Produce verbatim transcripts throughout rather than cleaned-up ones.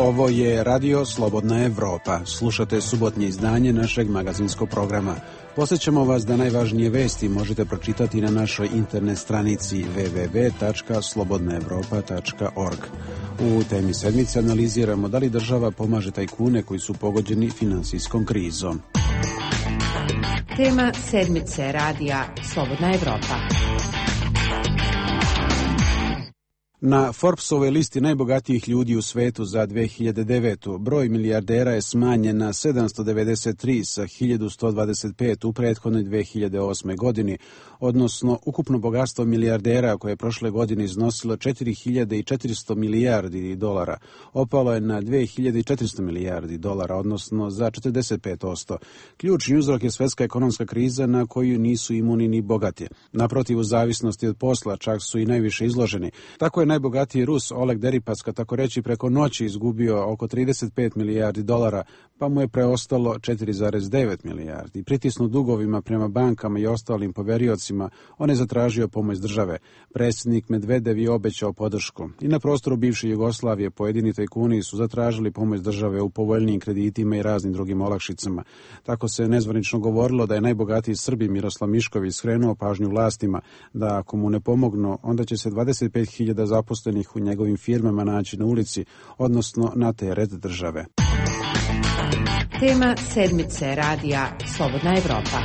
Ovo je Radio Slobodna Evropa. Slušate subotnje izdanje našeg magazinskog programa. Posjećamo vas da najvažnije vesti možete pročitati na našoj internet stranici w w w tačka slobodna evropa tačka org. U temi sedmice analiziramo da li država pomaže tajkune koji su pogođeni finansijskom krizom. Tema sedmice radija Slobodna Evropa. Na Forbesovoj listi najbogatijih ljudi u svetu za dve hiljade devetu. broj milijardera je smanjen na sedamsto devedeset tri sa hiljadu sto dvadeset pet u prethodnoj dve hiljade osme godini, odnosno ukupno bogatstvo milijardera koje je prošle godine iznosilo četiri hiljade četiristo milijardi dolara, opalo je na dve hiljade četiristo milijardi dolara, odnosno za četrdeset pet posto. Ključni uzrok je svetska ekonomska kriza na koju nisu imuni ni bogati. Naprotiv, u zavisnosti od posla čak su i najviše izloženi. Tako je najbogatiji Rus Oleg Deripaska tako reći preko noći izgubio oko trideset pet milijardi dolara, pa mu je preostalo četiri zarez devet milijardi. Pritisnut dugovima prema bankama i ostalim poveriocima, on je zatražio pomoć države. Predsjednik Medvedev je obećao podršku. I na prostoru bivše Jugoslavije pojedini tajkuni su zatražili pomoć države u povoljnijim kreditima i raznim drugim olakšicama. Tako se nezvanično govorilo da je najbogatiji Srbi Miroslav Mišković skrenuo pažnju vlastima da ako mu ne pomognu, onda će se dvadeset pet hiljada zaposlenih u njegovim firmama naći na ulici, odnosno na teret države. Tema sedmice radija Slobodna Evropa.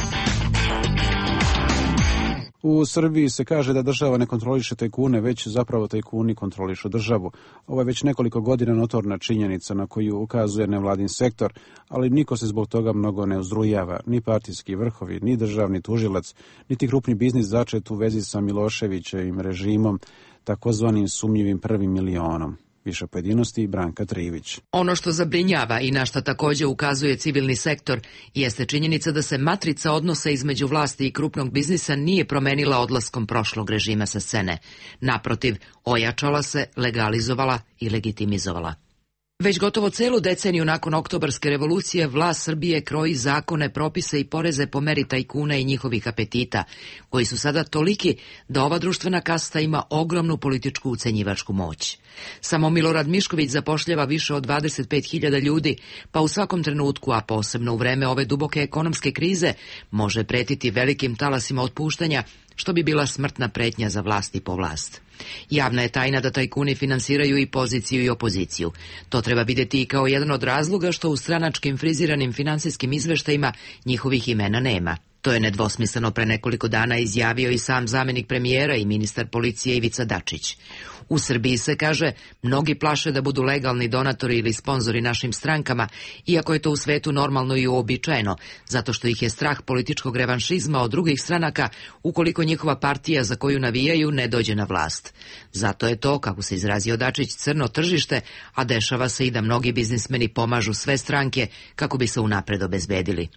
U Srbiji se kaže da država ne kontroliše tajkune, već zapravo tajkuni kontrolišu državu. Ovo je već nekoliko godina notorna činjenica na koju ukazuje nevladin sektor, ali niko se zbog toga mnogo ne uzrujava, ni partijski vrhovi, ni državni tužilac, niti krupni biznis začet u vezi sa Miloševićevim režimom, takozvanim sumnjivim prvim milionom. Više pojedinosti Branka Trivić. Ono što zabrinjava i na što također ukazuje civilni sektor jeste činjenica da se matrica odnosa između vlasti i krupnog biznisa nije promenila odlaskom prošlog režima sa scene. Naprotiv, ojačala se, legalizovala i legitimizovala. Već gotovo celu deceniju nakon Oktobarske revolucije vlast Srbije kroji zakone, propise i poreze po meri tajkuna i njihovih apetita, koji su sada toliki da ova društvena kasta ima ogromnu političku ucenjivačku moć. Samo Milorad Mišković zapošljava više od dvadeset pet hiljada ljudi, pa u svakom trenutku, a posebno u vreme ove duboke ekonomske krize, može pretiti velikim talasima otpuštanja, što bi bila smrtna pretnja za vlast i po vlast. Javna je tajna da tajkuni finansiraju i poziciju i opoziciju. To treba vidjeti i kao jedan od razloga što u stranačkim friziranim finansijskim izveštajima njihovih imena nema. To je nedvosmisleno pre nekoliko dana izjavio i sam zamjenik premijera i ministar policije Ivica Dačić. U Srbiji se kaže, mnogi plaše da budu legalni donatori ili sponzori našim strankama, iako je to u svetu normalno i uobičajeno, zato što ih je strah političkog revanšizma od drugih stranaka ukoliko njihova partija za koju navijaju ne dođe na vlast. Zato je to, kako se izrazio Dačić, crno tržište, a dešava se i da mnogi biznismeni pomažu sve stranke kako bi se unapred obezbedili.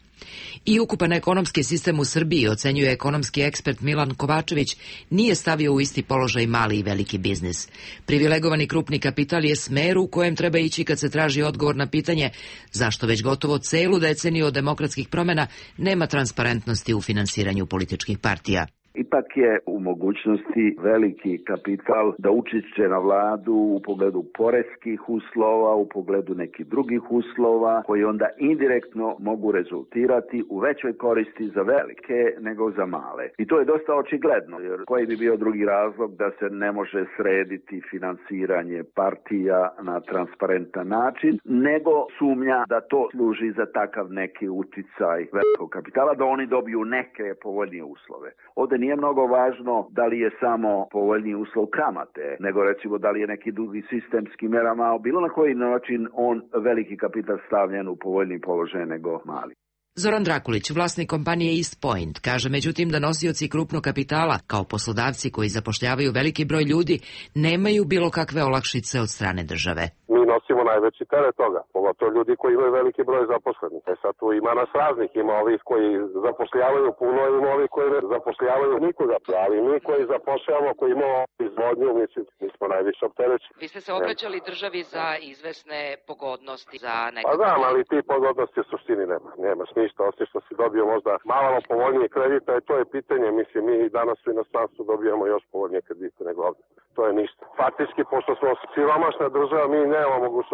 I ukupan ekonomski sistem u Srbiji, ocenjuje ekonomski ekspert Milan Kovačević, nije stavio u isti položaj mali i veliki biznis. Privilegovani krupni kapital je smer u kojem treba ići kad se traži odgovor na pitanje zašto već gotovo celu deceniju od demokratskih promjena nema transparentnosti u finansiranju političkih partija. Ipak je u mogućnosti veliki kapital da učešće na vladu u pogledu poreskih uslova, u pogledu nekih drugih uslova, koji onda indirektno mogu rezultirati u većoj koristi za velike nego za male. I to je dosta očigledno, jer koji bi bio drugi razlog da se ne može srediti finansiranje partija na transparentan način, nego sumnja da to služi za takav neki uticaj velikog kapitala, da oni dobiju neke povoljnije uslove. Ovdje nije mnogo važno da li je samo povoljniji uslov kamate, nego recimo da li je neki drugi sistemski merama, bilo na koji način on veliki kapital stavljen u povoljniji položaj nego mali. Zoran Drakulić, vlasnik kompanije East Point, kaže međutim da nosioci krupnog kapitala, kao poslodavci koji zapošljavaju veliki broj ljudi, nemaju bilo kakve olakšice od strane države. Mi nosimo najveći teret toga, pogotovo ljudi koji imaju veliki broj zaposlenih. E sad tu ima nas raznih, ima ovih koji zapošljavaju puno, ima ovih koji ne zapošljavaju nikoga, ali mi koji zapošljavamo, koji imamo izvodnju, mislim, mi smo najviše opterećeni. Vi ste se obraćali državi za izvesne pogodnosti, za neke... Pa znam, ali ti pogodnosti u suštini nema, nemaš ništa, osim što si dobio možda malo povoljnije kredita, i to je pitanje, mislim, mi danas u inostranstvu dobijamo još povoljnije kredite nego ovdje. To je ništa. Faktički, pošto smo siromašna država, mi nemamo mogućnosti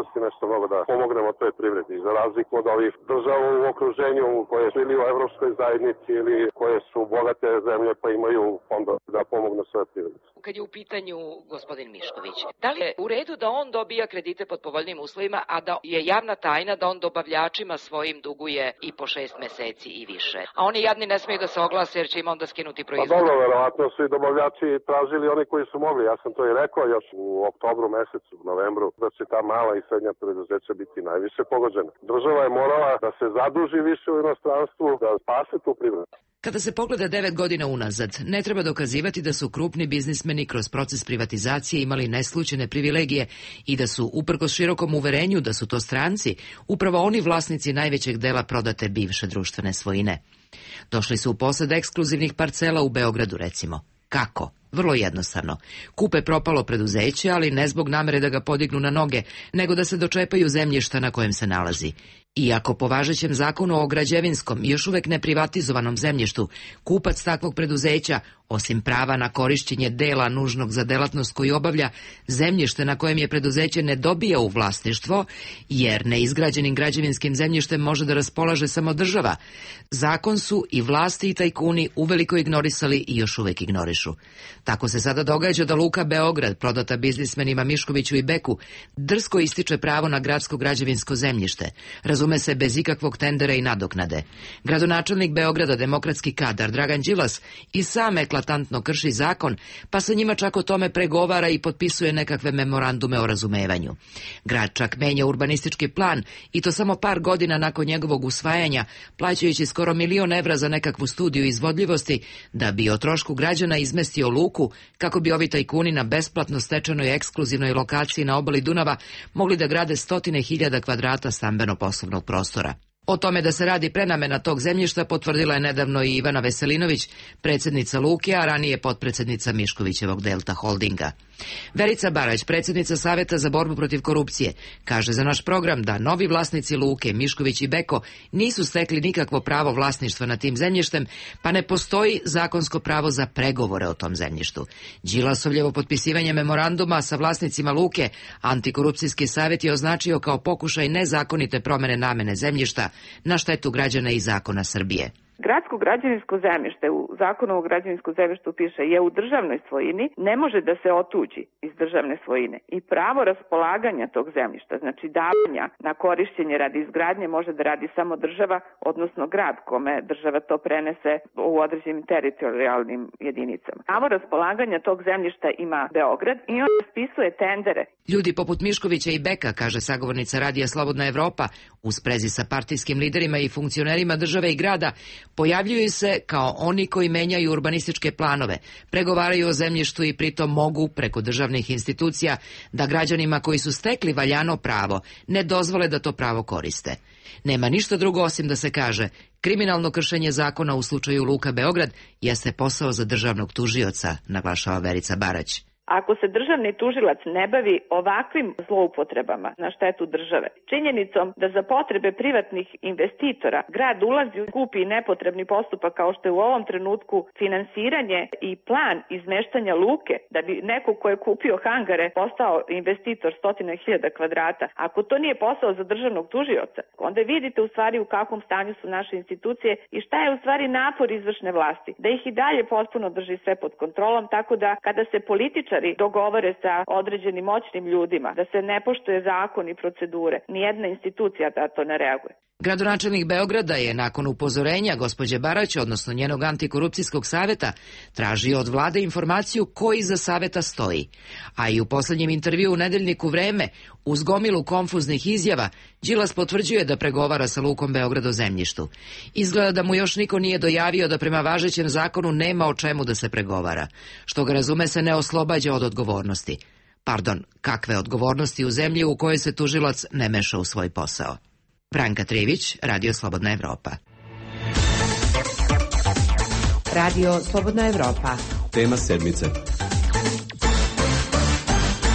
budućnosti nešto mnogo da pomognemo toj privredi. Za razliku od ovih država u okruženju koje su ili u evropskoj zajednici ili koje su bogate zemlje pa imaju fondove da pomognu svoje privredi. Kad je u pitanju gospodin Mišković, da li je u redu da on dobija kredite pod povoljnim uslovima, a da je javna tajna da on dobavljačima svojim duguje i po šest meseci i više? A oni jadni ne smeju da se oglase jer će im onda skinuti proizvod. Pa dobro, verovatno su i dobavljači tražili oni koji su mogli. Ja sam to i rekao još u oktobru mesecu, u novembru, da će ta mala i srednja preduzeća biti najviše pogođena. Država je morala da se zaduži više u inostranstvu, da spase tu privredu. Kada se pogleda devet godina unazad, ne treba dokazivati da su krupni biznismeni kroz proces privatizacije imali neslućene privilegije i da su, uprkos širokom uverenju da su to stranci, upravo oni vlasnici najvećeg dela prodate bivše društvene svojine. Došli su u posed ekskluzivnih parcela u Beogradu, recimo. Kako? Vrlo jednostavno. Kupe propalo preduzeće, ali ne zbog namere da ga podignu na noge, nego da se dočepaju zemljišta na kojem se nalazi. Iako po važećem zakonu o građevinskom i još uvek neprivatizovanom zemljištu, kupac takvog preduzeća, osim prava na korišćenje dela nužnog za delatnost koju obavlja, zemljište na kojem je preduzeće ne dobija u vlasništvo, jer neizgrađenim građevinskim zemljištem može da raspolaže samo država. Zakon su i vlasti i tajkuni uveliko ignorisali i još uvek ignorišu. Tako se sada događa da Luka Beograd, prodata biznismenima Miškoviću i Beku, drsko ističe pravo na gradsko građevinsko zemljište, razume se bez ikakvog tendera i nadoknade. Gradonačelnik Beograda, demokratski kadar Dragan Đilas, i sam eklatantno krši zakon, pa sa njima čak o tome pregovara i potpisuje nekakve memorandume o razumevanju. Grad čak menja urbanistički plan, i to samo par godina nakon njegovog usvajanja, plaćajući skoro milion evra za nekakvu studiju izvodljivosti, da bi o trošku građana izmestio luku, kako bi ovi tajkuni na besplatno stečenoj ekskluzivnoj lokaciji na obali Dunava mogli da grade stotine hiljada kvadrata stambeno-poslovnog prostora. O tome da se radi prenamena tog zemljišta potvrdila je nedavno i Ivana Veselinović, predsjednica Luke, a ranije potpredsjednica Miškovićevog Delta Holdinga. Verica Barać, predsjednica Saveta za borbu protiv korupcije, kaže za naš program da novi vlasnici Luke, Mišković i Beko, nisu stekli nikakvo pravo vlasništva nad tim zemljištem, pa ne postoji zakonsko pravo za pregovore o tom zemljištu. Đilasovljevo potpisivanje memoranduma sa vlasnicima Luke Antikorupcijski savjet je označio kao pokušaj nezakonite promene namene zemljišta na štetu građana i zakona Srbije. Gradsko građevinsko zemljište, u Zakonu o građevinskom zemljištu piše, je u državnoj svojini, ne može da se otuđi iz državne svojine. I pravo raspolaganja tog zemljišta, znači davanja na korišćenje radi izgradnje, može da radi samo država, odnosno grad kome država to prenese u određenim teritorijalnim jedinicama. Pravo raspolaganja tog zemljišta ima Beograd i on raspisuje tendere. Ljudi poput Miškovića i Beka, kaže sagovornica Radija Slobodna Evropa, u sprezi sa partijskim liderima i funkcionerima države i grada, pojavljuju se kao oni koji menjaju urbanističke planove, pregovaraju o zemljištu i pritom mogu, preko državnih institucija, da građanima koji su stekli valjano pravo ne dozvole da to pravo koriste. Nema ništa drugo osim da se kaže, kriminalno kršenje zakona u slučaju Luka Beograd jeste posao za državnog tužioca, naglašava Verica Barać. Ako se državni tužilac ne bavi ovakvim zloupotrebama na štetu države, činjenicom da za potrebe privatnih investitora grad ulazi u skupi i nepotrebni postupak kao što je u ovom trenutku finansiranje i plan izmeštanja luke, da bi neko ko je kupio hangare postao investitor stotina hiljada kvadrata, ako to nije posao za državnog tužioca, onda vidite u stvari u kakvom stanju su naše institucije i šta je u stvari napor izvršne vlasti, da ih i dalje potpuno drži sve pod kontrolom, tako da kada se političari dogovore sa određenim moćnim ljudima, da se ne poštuje zakon i procedure, nijedna institucija da to ne reaguje. Gradonačelnik Beograda je nakon upozorenja gospođe Barać, odnosno njenog antikorupcijskog saveta, tražio od vlade informaciju ko iza saveta stoji. A i u poslednjem intervju u nedeljniku Vreme, uz gomilu konfuznih izjava, Đilas potvrđuje da pregovara sa Lukom Beograd o zemljištu. Izgleda da mu još niko nije dojavio da prema važećem zakonu nema o čemu da se pregovara, što ga razume se ne oslobađa od odgovornosti. Pardon, kakve odgovornosti u zemlji u kojoj se tužilac ne meša u svoj posao. Branka Trivić, Radio Slobodna Evropa. Radio Slobodna Evropa. Tema sedmice.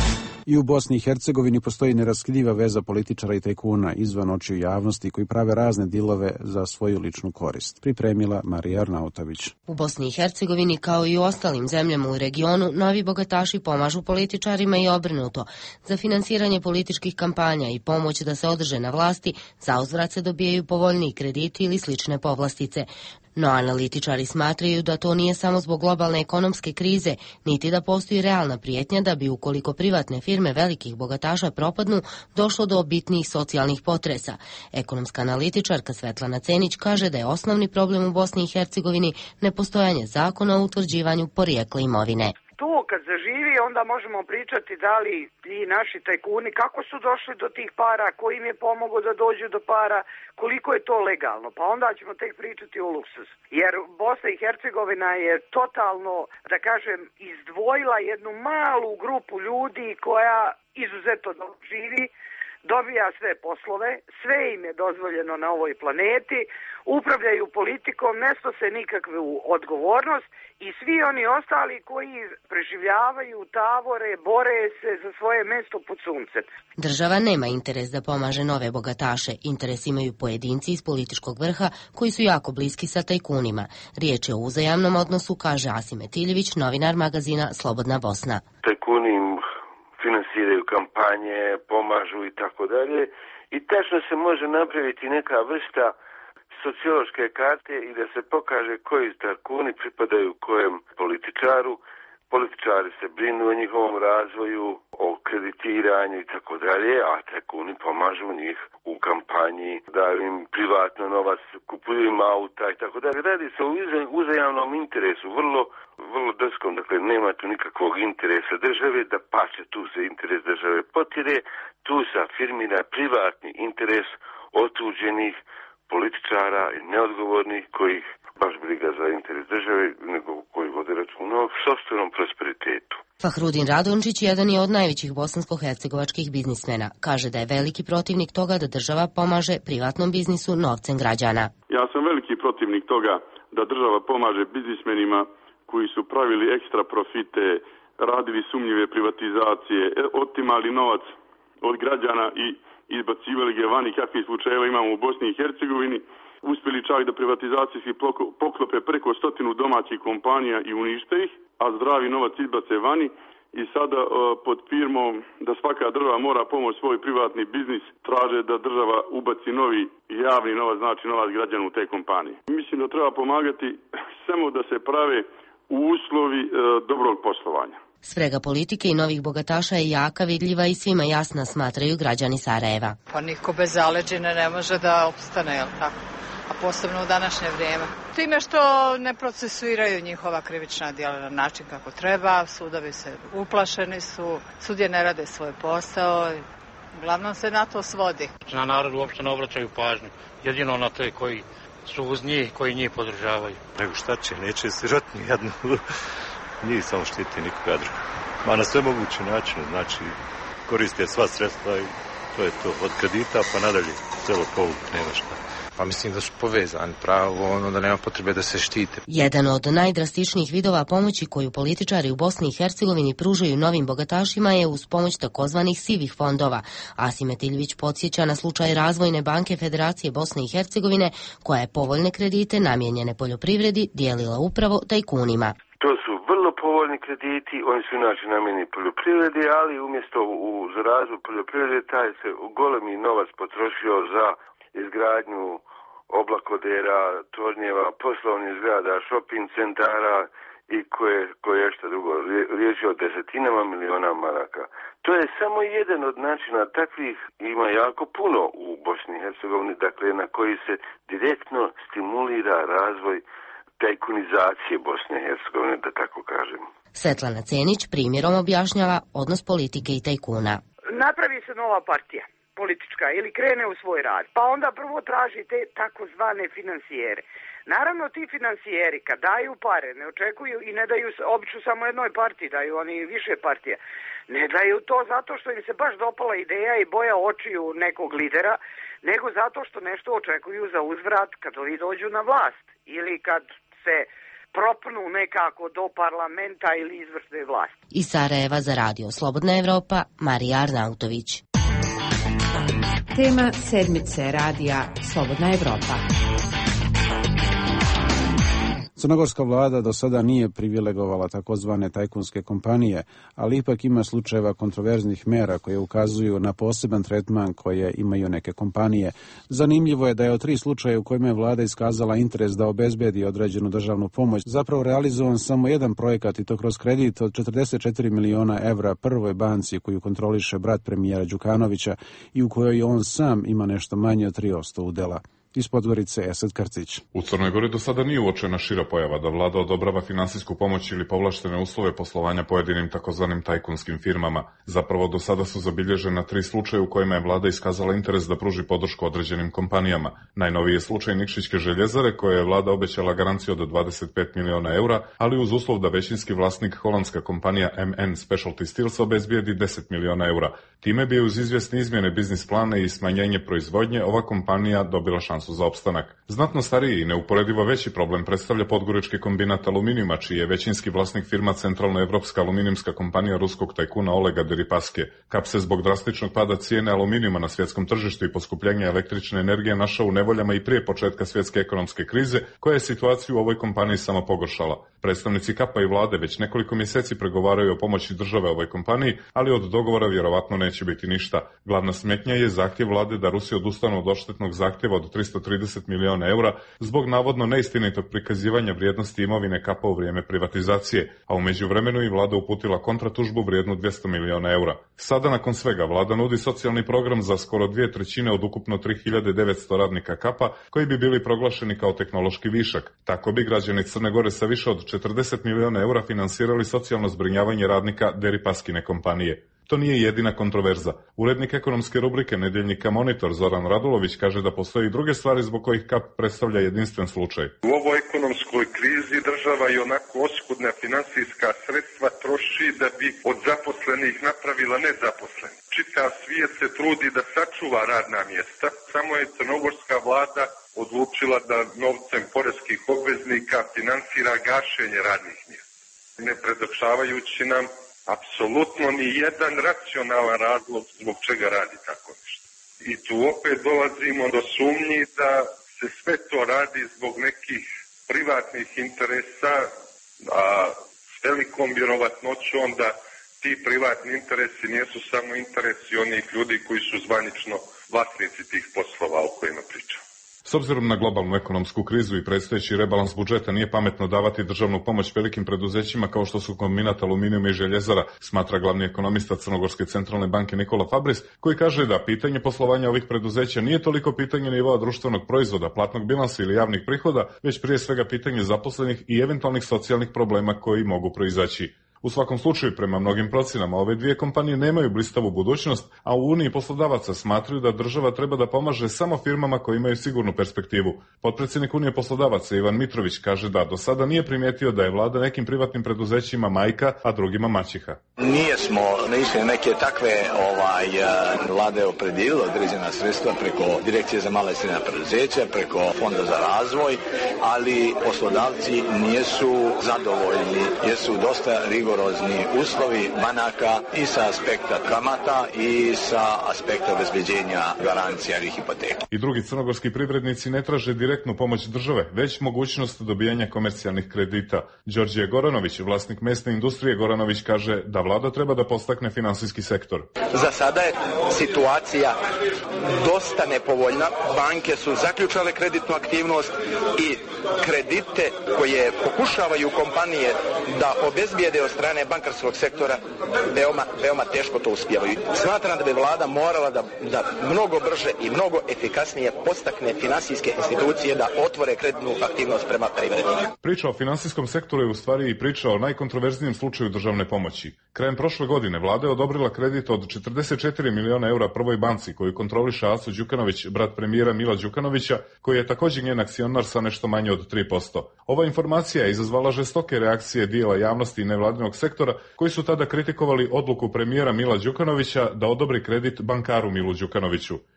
I u Bosni i Hercegovini postoji neraskidiva veza političara i tajkuna izvan očiju javnosti koji prave razne dilove za svoju ličnu korist. Pripremila Marija Arnautović. U Bosni i Hercegovini, kao i u ostalim zemljama u regionu, novi bogataši pomažu političarima i obrnuto. Za finansiranje političkih kampanja i pomoć da se održe na vlasti, zauzvrat se dobijaju povoljniji krediti ili slične povlastice. No analitičari smatraju da to nije samo zbog globalne ekonomske krize, niti da postoji realna prijetnja da bi, ukoliko privatne firme velikih bogataša propadnu, došlo do bitnijih socijalnih potresa. Ekonomska analitičarka Svetlana Cenić kaže da je osnovni problem u Bosni i Hercegovini nepostojanje zakona o utvrđivanju porijekla imovine. To kad zaživi, onda možemo pričati da li ti naši tajkuni, kako su došli do tih para, ko im je pomogao da dođu do para, koliko je to legalno. Pa onda ćemo tek pričati o luksusu. Jer Bosna i Hercegovina je totalno, da kažem, izdvojila jednu malu grupu ljudi koja izuzetno dobro živi, dobija sve poslove, sve im je dozvoljeno na ovoj planeti, upravljaju politikom, ne snose nikakvu odgovornost i svi oni ostali koji preživljavaju, tavore, bore se za svoje mesto pod suncem. Država nema interes da pomaže nove bogataše, interes imaju pojedinci iz političkog vrha koji su jako bliski sa tajkunima. Riječ je o uzajamnom odnosu, kaže Asim Etiljević, novinar magazina Slobodna Bosna. Tajkuni finansiraju kampanje, pomažu i tako dalje. I tačno se može napraviti neka vrsta sociološke karte i da se pokaže koji tajkuni pripadaju kojem političaru. Političari se brinu o njihovom razvoju, o kreditiranju i tako dalje, a tajkuni pomažu njih u kampanji, daju im privatno novac, kupuju im auta i tako dalje. Radi se o uzajamnom interesu, vrlo, vrlo drskom, dakle nema tu nikakvog interesa države, da pače tu se interes države potire, tu se afirmira privatni interes otuđenih političara i neodgovornih kojih baš briga za interes države, nego koji vode računa o sopstvenom prosperitetu. Fahrudin Radončić jedan je od najvećih bosansko-hercegovačkih biznismena. Kaže da je veliki protivnik toga da država pomaže privatnom biznisu novcem građana. Ja sam veliki protivnik toga da država pomaže biznismenima koji su pravili ekstra profite, radili sumnjive privatizacije, otimali novac od građana i izbacivali ga vani, kakvih slučajeva imamo u Bosni i Hercegovini, uspjeli čak da privatizacijski poklope preko stotinu domaćih kompanija i unište ih, a zdravi novac izbace vani i sada uh, pod firmom da svaka država mora pomoći svoj privatni biznis, traže da država ubaci novi javni novac, znači novac građana u te kompanije. Mislim da treba pomagati samo da se prave uslovi uh, dobrog poslovanja. Sprega politike i novih bogataša je jaka, vidljiva i svima jasna, smatraju građani Sarajeva. Pa niko bez zaleđine ne može da opstane, jel tako? A posebno u današnje vrijeme. Time što ne procesuiraju njihova krivična djela na način kako treba, sudovi se uplašeni su, sudije ne rade svoj posao, uglavnom se na to svodi. Na narod uopšte ne obraćaju pažnju, jedino na te koji su uz njih, koji njih podržavaju. Nego šta će, neće svirati nijednu, njih samo štiti nikoga druga. Ma na sve moguće načine, znači koriste sva sredstva i to je to, od kredita pa nadalje, celo povuk, nema šta. Pa mislim da su povezani pravo, ono da nema potrebe da se štite. Jedan od najdrastičnijih vidova pomoći koju političari u Bosni i Hercegovini pružaju novim bogatašima je uz pomoć takozvanih sivih fondova. Asim Etiljević podsjeća na slučaj Razvojne banke Federacije Bosne i Hercegovine, koja je povoljne kredite namijenjene poljoprivredi dijelila upravo tajkunima. To su vrlo povoljni krediti, oni su inače namijenjeni poljoprivredi, ali umjesto u, za razvoj poljoprivrede taj se golemi novac potrošio za izgradnju oblakodera, tornjeva, poslovnih zgrada, shopping centara i koje, koje što drugo, riječ je o desetinama miliona maraka. To je samo jedan od načina, takvih ima jako puno u Bosni i Hercegovini, dakle na koji se direktno stimulira razvoj tajkunizacije Bosne i Hercegovine, da tako kažem. Svetlana Cenić primjerom objašnjava odnos politike i tajkuna. Napravi se nova partija politička ili krene u svoj rad, pa onda prvo traži te takozvane finansijere. Naravno, ti finansijeri kad daju pare, ne očekuju i ne daju obično samo jednoj partiji, daju oni više partija. Ne daju to zato što im se baš dopala ideja i boja očiju nekog lidera, nego zato što nešto očekuju za uzvrat kad ovi dođu na vlast ili kad se propnu nekako do parlamenta ili izvršne vlasti. Iz Sarajeva za radio Slobodna Evropa, Marija Arnautović. Tema sedmice radija Slobodna Evropa. Crnogorska vlada do sada nije privilegovala takozvane tajkunske kompanije, ali ipak ima slučajeva kontroverznih mera koje ukazuju na poseban tretman koje imaju neke kompanije. Zanimljivo je da je od tri slučaja u kojima je vlada iskazala interes da obezbedi određenu državnu pomoć, zapravo realizovan samo jedan projekat i to kroz kredit od četrdeset četiri miliona evra prvoj banci koju kontroliše brat premijera Đukanovića i u kojoj on sam ima nešto manje od tri posto udela. Iz Podgorice Esad Krcić. U Crnoj Gori do sada nije uočena šira pojava da vlada odobrava finansijsku pomoć ili povlaštene uslove poslovanja pojedinim takozvanim tajkunskim firmama. Zapravo do sada su zabilježena tri slučaja u kojima je vlada iskazala interes da pruži podršku određenim kompanijama. Najnoviji je slučaj Nikšićke željezare koje je vlada obećala garanciju od dvadeset pet miliona eura, ali uz uslov da većinski vlasnik holandska kompanija M N Specialty Steels obezbijedi deset miliona eura. Time bi uz izvjesne izmjene biznis plana i smanjenje proizvodnje ova kompanija dobila šansu za opstanak. Znatno stariji i neuporedivo veći problem predstavlja podgorički kombinat aluminijuma, čiji je većinski vlasnik firma Centralnoevropska aluminijumska kompanija ruskog tajkuna Olega Deripaske. Kap se zbog drastičnog pada cijene aluminijuma na svjetskom tržištu i poskupljenja električne energije našao u nevoljama i prije početka svjetske ekonomske krize, koja je situaciju u ovoj kompaniji samo pogoršala. Predstavnici Kapa i vlade već nekoliko mjeseci pregovaraju o pomoći države ovoj kompaniji, ali od dogovora vjerovatno neće biti ništa. Glavna smetnja je zahtjev vlade da Rusija odustane od odštetnog zahtjeva od tristo trideset miliona eura zbog navodno neistinitog prikazivanja vrijednosti imovine Kapa u vrijeme privatizacije, a u međuvremenu i vlada uputila kontratužbu vrijednu dvjesto miliona eura. Sada nakon svega vlada nudi socijalni program za skoro dvije trećine od ukupno tri hiljade devetsto radnika Kapa koji bi bili proglašeni kao tehnološki višak. Tako bi građani Crne Gore sa više od četrdeset miliona eura finansirali socijalno zbrinjavanje radnika Deripaskine kompanije. To nije jedina kontroverza. Urednik ekonomske rubrike nedjeljnika Monitor Zoran Radulović kaže da postoji i druge stvari zbog kojih Kap predstavlja jedinstven slučaj. U ovoj ekonomskoj krizi država i onako oskudna finansijska sredstva troši da bi od zaposlenih napravila nezaposlene. Čitav svijet se trudi da sačuva radna mjesta, samo je crnogorska vlada odlučila da novcem poreskih obveznika finansira gašenje radnih mjesta, ne predočavajući nam apsolutno ni jedan racionalan razlog zbog čega radi tako nešto. I tu opet dolazimo do sumnji da se sve to radi zbog nekih privatnih interesa, a s velikom vjerovatnoćom da ti privatni interesi nisu samo interesi onih ljudi koji su zvanično vlasnici tih poslova o kojima pričam. S obzirom na globalnu ekonomsku krizu i predstojeći rebalans budžeta nije pametno davati državnu pomoć velikim preduzećima kao što su kombinat aluminijuma i željezara, smatra glavni ekonomista Crnogorske centralne banke Nikola Fabris, koji kaže da pitanje poslovanja ovih preduzeća nije toliko pitanje nivoa društvenog proizvoda, platnog bilansa ili javnih prihoda, već prije svega pitanje zaposlenih i eventualnih socijalnih problema koji mogu proizaći. U svakom slučaju, prema mnogim procjenama, ove dvije kompanije nemaju blistavu budućnost, a u Uniji poslodavaca smatraju da država treba da pomaže samo firmama koje imaju sigurnu perspektivu. Potpredsjednik Unije poslodavaca Ivan Mitrović kaže da do sada nije primijetio da je vlada nekim privatnim preduzećima majka, a drugima maćiha. Nije smo naišli neke takve ovaj, vlade opredijelile određena sredstva preko Direkcije za mala i srednja preduzeća, preko Fonda za razvoj, ali poslodavci nisu zadovoljni jer su dosta rigorozni rigorozni uslovi banaka i sa aspekta kamata i sa aspekta obezbeđenja garancija ili hipoteka. I drugi crnogorski privrednici ne traže direktnu pomoć države, već mogućnost dobijanja komercijalnih kredita. Đorđe Goranović, vlasnik mesne industrije Goranović, kaže da vlada treba da postakne finansijski sektor. Za sada je situacija dosta nepovoljna. Banke su zaključale kreditnu aktivnost i kredite koje pokušavaju kompanije da obezbijede od strane bankarskog sektora veoma, veoma teško to uspijevaju. Smatram da bi vlada morala da, da mnogo brže i mnogo efikasnije postakne finansijske institucije da otvore kreditnu aktivnost prema privrednicima. Priča o finansijskom sektoru je u stvari i priča o najkontroverzijem slučaju državne pomoći. Krajem prošle godine vlada je odobrila kredit od četrdeset četiri miliona eura prvoj banci koju kontroliše Aco Đukanović, brat premijera Mila Đukanovića, koji je također njen akcionar sa nešto manje od tri posto. Ova informacija je izazvala žestoke reakcije dijela javnosti i nevladinog sektora koji su tada kritikovali odluku premijera Mila Đukanovića da odobri kredit bankaru Milu Đukanoviću.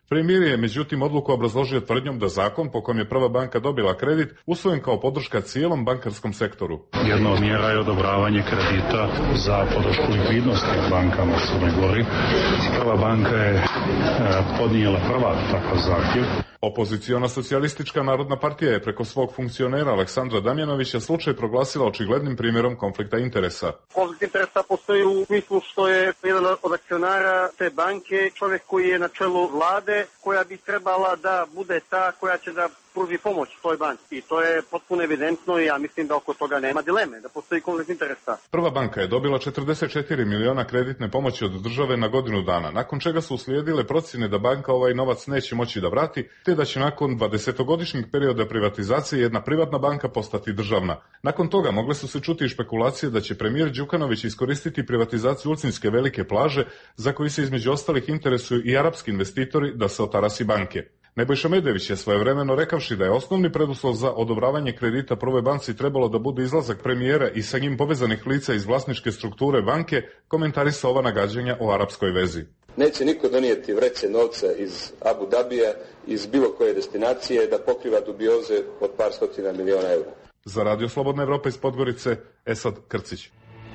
Premijer je međutim odluku obrazložio tvrdnjom da zakon po kojem je Prva banka dobila kredit usvojen kao podrška cijelom bankarskom sektoru. Jedna od mjera je odobravanje kredita za podršku likvidnosti bankama u Crnoj Gori. Prva banka je podnijela prva takav zahtjev. Opoziciona socijalistička narodna partija je preko svog funkcionera Aleksandra Damjanovića slučaj proglasila očiglednim primjerom konflikta interesa. Konflikt interesa postoji u smislu što je jedan od akcionara te banke čovjek koji je na čelu vlade, koja bi trebala da bude ta koja će da pruži pomoć toj banci. I to je potpuno evidentno i ja mislim da oko toga nema dileme, da postoji konflikt interesa. Prva banka je dobila četrdeset četiri miliona kreditne pomoći od države na godinu dana, nakon čega su uslijedile procjene da banka ovaj novac neće moći da vrati, te da će nakon dvadesetogodišnjeg perioda privatizacije jedna privatna banka postati državna. Nakon toga mogle su se čuti i špekulacije da će premijer Đukanović iskoristiti privatizaciju Ulcinske velike plaže, za koju se između ostalih interesuju i arapski investitori, da se otarasi banke. Nebojša Medević je svojevremeno rekavši da je osnovni preduslov za odobravanje kredita Prvoj banci trebalo da bude izlazak premijera i sa njim povezanih lica iz vlasničke strukture banke, komentarisao ova nagađanja o arapskoj vezi. Neće niko donijeti vreće novca iz Abu Dabija, iz bilo koje destinacije, da pokriva dubioze od par stotina miliona eura. Za Radio Slobodna Evropa iz Podgorice, Esad Krcić.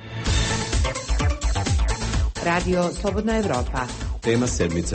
Radio Slobodna Evropa. Tema sedmice.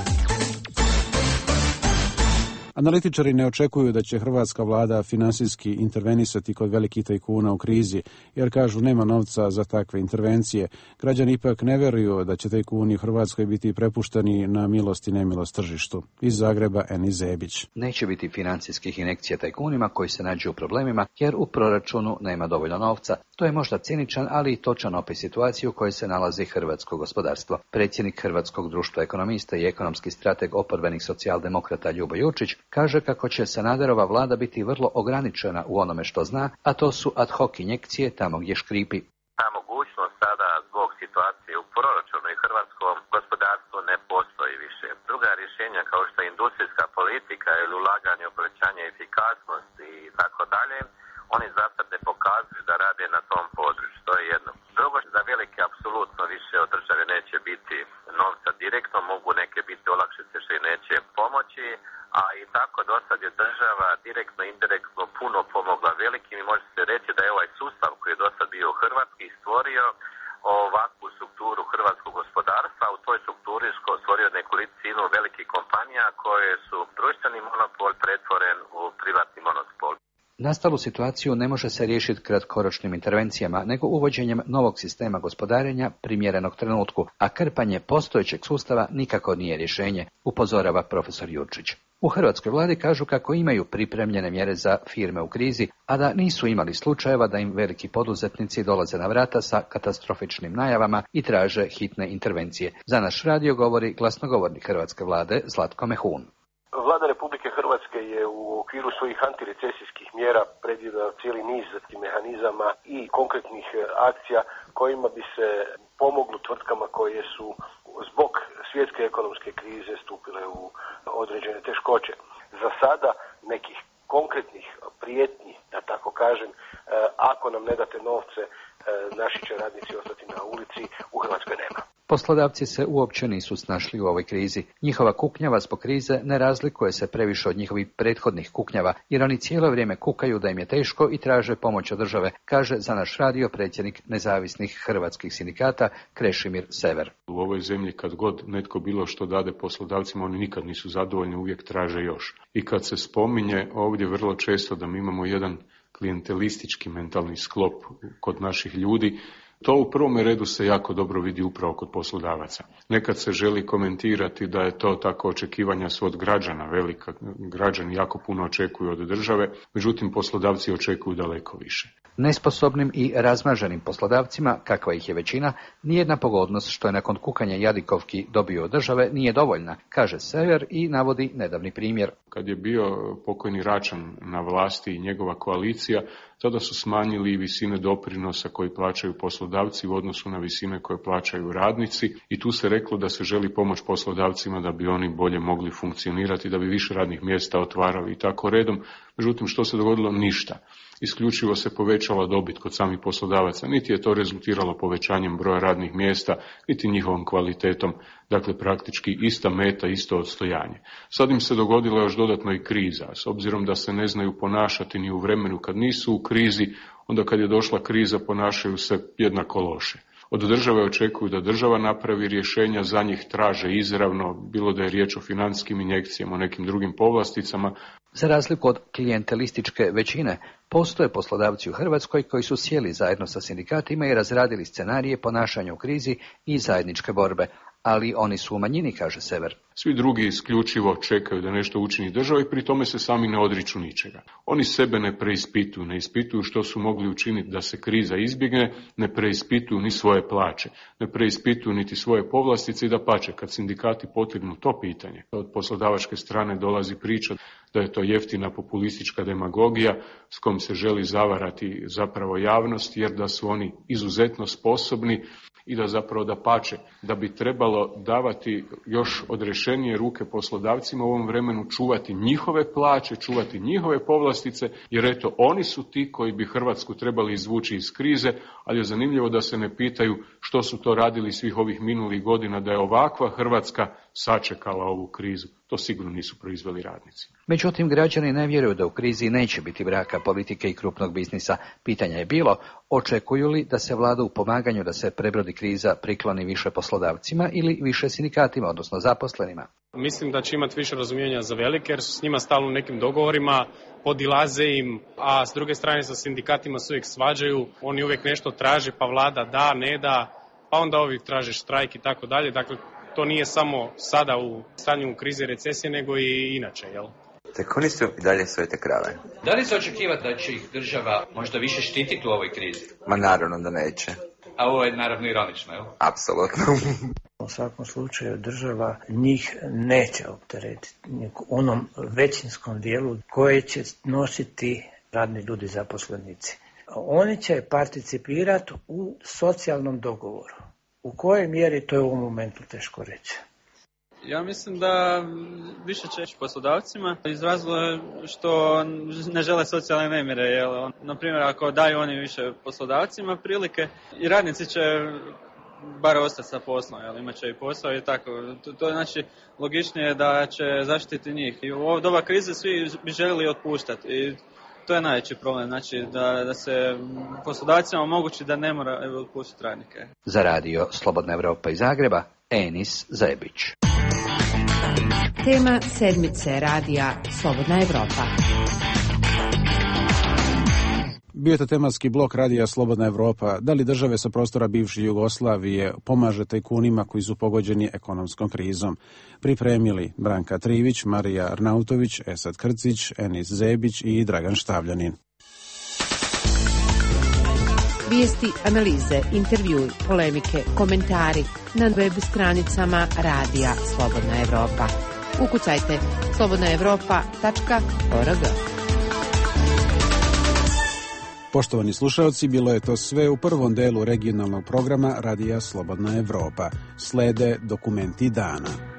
Analitičari ne očekuju da će hrvatska vlada finansijski intervenisati kod velikih tajkuna u krizi, jer kažu nema novca za takve intervencije. Građani ipak ne veruju da će tajkuni u Hrvatskoj biti prepušteni na milost i nemilost tržištu. Iz Zagreba, Eni Zebić. Neće biti financijskih injekcija tajkunima koji se nađu u problemima, jer u proračunu nema dovoljno novca. To je možda ciničan, ali i točan opis situacije u kojoj se nalazi hrvatsko gospodarstvo. Predsjednik Hrvatskog društva ekonomista i ekonomski strateg oporbenih socijaldemokrata Ljubo Jurčić kaže kako će Sanaderova vlada biti vrlo ograničena u onome što zna, a to su ad hoc injekcije tamo gdje škripi. Ta mogućnost sada zbog situacije u proračunu i hrvatskom gospodarstvu ne postoji više. Druga rješenja kao što je industrijska politika ili ulaganje u povećanje efikasnosti i tako dalje, oni za sad ne pokazuju da rade na tom području. To je jedno. Drugo, za velike apsolutno više od države neće biti novca direktno, mogu neke biti olakšice što i neće pomoći, a i tako do sad je država direktno i indirektno puno pomogla velikim i može se reći da je ovaj sustav koji je do sad bio u Hrvatskoj stvorio ovakvu strukturu hrvatskog gospodarstva, u toj strukturi stvorio nekolicinu velikih kompanija koje su društveni monopol pretvoren u privatni monopol. Nastalu situaciju ne može se riješiti kratkoročnim intervencijama, nego uvođenjem novog sistema gospodarenja primjerenog trenutku, a krpanje postojećeg sustava nikako nije rješenje, upozorava profesor Jurčić. U hrvatskoj vladi kažu kako imaju pripremljene mjere za firme u krizi, a da nisu imali slučajeva da im veliki poduzetnici dolaze na vrata sa katastrofičnim najavama i traže hitne intervencije. Za naš radio govori glasnogovornik hrvatske vlade Zlatko Mehun. Vlada Republike Hrvatske je u okviru svojih antirecesijskih mjera predvidjela cijeli niz mehanizama i konkretnih akcija kojima bi se pomoglo tvrtkama koje su zbog svjetske ekonomske krize stupile u određene teškoće. Za sada nekih konkretnih prijetnji, da tako kažem, ako nam ne date novce, naši će radnici ostati na ulici, u Hrvatskoj nema. Poslodavci se uopće nisu snašli u ovoj krizi. Njihova kuknjava zbog krize ne razlikuje se previše od njihovih prethodnih kuknjava, jer oni cijelo vrijeme kukaju da im je teško i traže pomoć od države, kaže za naš radio predsjednik nezavisnih hrvatskih sindikata Krešimir Sever. U ovoj zemlji kad god netko bilo što dade poslodavcima, oni nikad nisu zadovoljni, uvijek traže još. I kad se spominje ovdje vrlo često da mi imamo jedan klijentelistički mentalni sklop kod naših ljudi, to u prvom redu se jako dobro vidi upravo kod poslodavaca. Nekad se želi komentirati da je to tako očekivanja su od građana, velika, građani jako puno očekuju od države, međutim poslodavci očekuju daleko više. Nesposobnim i razmaženim poslodavcima, kakva ih je većina, nijedna pogodnost što je nakon kukanja Jadikovki dobio od države nije dovoljna, kaže Sever i navodi nedavni primjer. Kad je bio pokojni Račan na vlasti i njegova koalicija, tada su smanjili visine doprinosa koji plaćaju poslodavci u odnosu na visine koje plaćaju radnici i tu se reklo da se želi pomoć poslodavcima da bi oni bolje mogli funkcionirati, da bi više radnih mjesta otvarali i tako redom. Međutim, što se dogodilo? Ništa. isključivo se povećala dobit kod samih poslodavaca, niti je to rezultiralo povećanjem broja radnih mjesta, niti njihovom kvalitetom, dakle praktički ista meta, isto odstojanje. Sad im se dogodila još dodatno i kriza, s obzirom da se ne znaju ponašati ni u vremenu kad nisu u krizi, onda kad je došla kriza ponašaju se jednako loše. Od države očekuju da država napravi rješenja, za njih traže izravno, bilo da je riječ o financijskim injekcijama, o nekim drugim povlasticama. Za razliku od klijentelističke većine, postoje poslodavci u Hrvatskoj koji su sjeli zajedno sa sindikatima i razradili scenarije ponašanja u krizi i zajedničke borbe, ali oni su u manjini, kaže Sever. Svi drugi isključivo čekaju da nešto učini država i pri tome se sami ne odriču ničega. Oni sebe ne preispituju, ne ispituju što su mogli učiniti da se kriza izbjegne, ne preispituju ni svoje plaće, ne preispituju niti svoje povlastice i dapače, kad sindikati potegnu to pitanje, od poslodavačke strane dolazi priča da je to jeftina populistička demagogija s kojom se želi zavarati zapravo javnost, jer da su oni izuzetno sposobni i da zapravo dapače, da bi trebalo davati još odrešenije ruke poslodavcima u ovom vremenu, čuvati njihove plaće, čuvati njihove povlastice, jer eto, oni su ti koji bi Hrvatsku trebali izvući iz krize, ali je zanimljivo da se ne pitaju što su to radili svih ovih minulih godina, da je ovakva Hrvatska sačekala ovu krizu. To sigurno nisu proizveli radnici. Međutim, građani ne vjeruju da u krizi neće biti braka politike i krupnog biznisa. Pitanje je bilo, očekuju li da se vlada u pomaganju da se prebrodi kriza prikloni više poslodavcima ili više sindikatima, odnosno zaposlenima? Mislim da će imati više razumijevanja za velike, jer su s njima stalno u nekim dogovorima, podilaze im, a s druge strane sa sindikatima se uvijek svađaju, oni uvijek nešto traže, pa vlada da, ne da, pa onda ovi traže štrajk i tako dalje. Dakle, to nije samo sada u stanju krize i recesije, nego i inače, jel? Tek oni su i dalje svete krave. Da li se očekivati da će ih država možda više štititi u ovoj krizi? Ma naravno da neće. A ovo je naravno ironično, jel? Apsolutno. U svakom slučaju država njih neće opteretiti u onom većinskom dijelu koje će nositi radni ljudi zaposlenici. Oni će participirati u socijalnom dogovoru. U kojoj mjeri to je u ovom momentu teško reći. Ja mislim da više će ići poslodavcima iz razloga što ne žele socijalne nemire. Jel? Naprimjer, ako daju oni više poslodavcima prilike i radnici će bar ostati sa poslom, jel? Imat će i posao i tako. To, to je znači logičnije da će zaštiti njih. I u ovo doba krize svi bi željeli otpuštati i to je najveći problem, znači da, da se poslodavcima omogući da ne mora otpustiti radnike. Za radio Slobodna Evropa iz Zagreba, Enis Zebić. Tema sedmice radija Slobodna Evropa. Bio je to tematski blok radija Slobodna Evropa. Da li države sa prostora bivše Jugoslavije pomaže tajkunima koji su pogođeni ekonomskom krizom? Pripremili Branka Trivić, Marija Arnautović, Esad Krcić, Enis Zebić i Dragan Štavljanin. Vijesti, analize, intervjui, polemike, komentari na web stranicama radija Slobodna Evropa. Ukucajte slobodna evropa tačka org. Poštovani slušalci, bilo je to sve u prvom delu regionalnog programa Radija Slobodna Evropa. Slede dokumenti dana.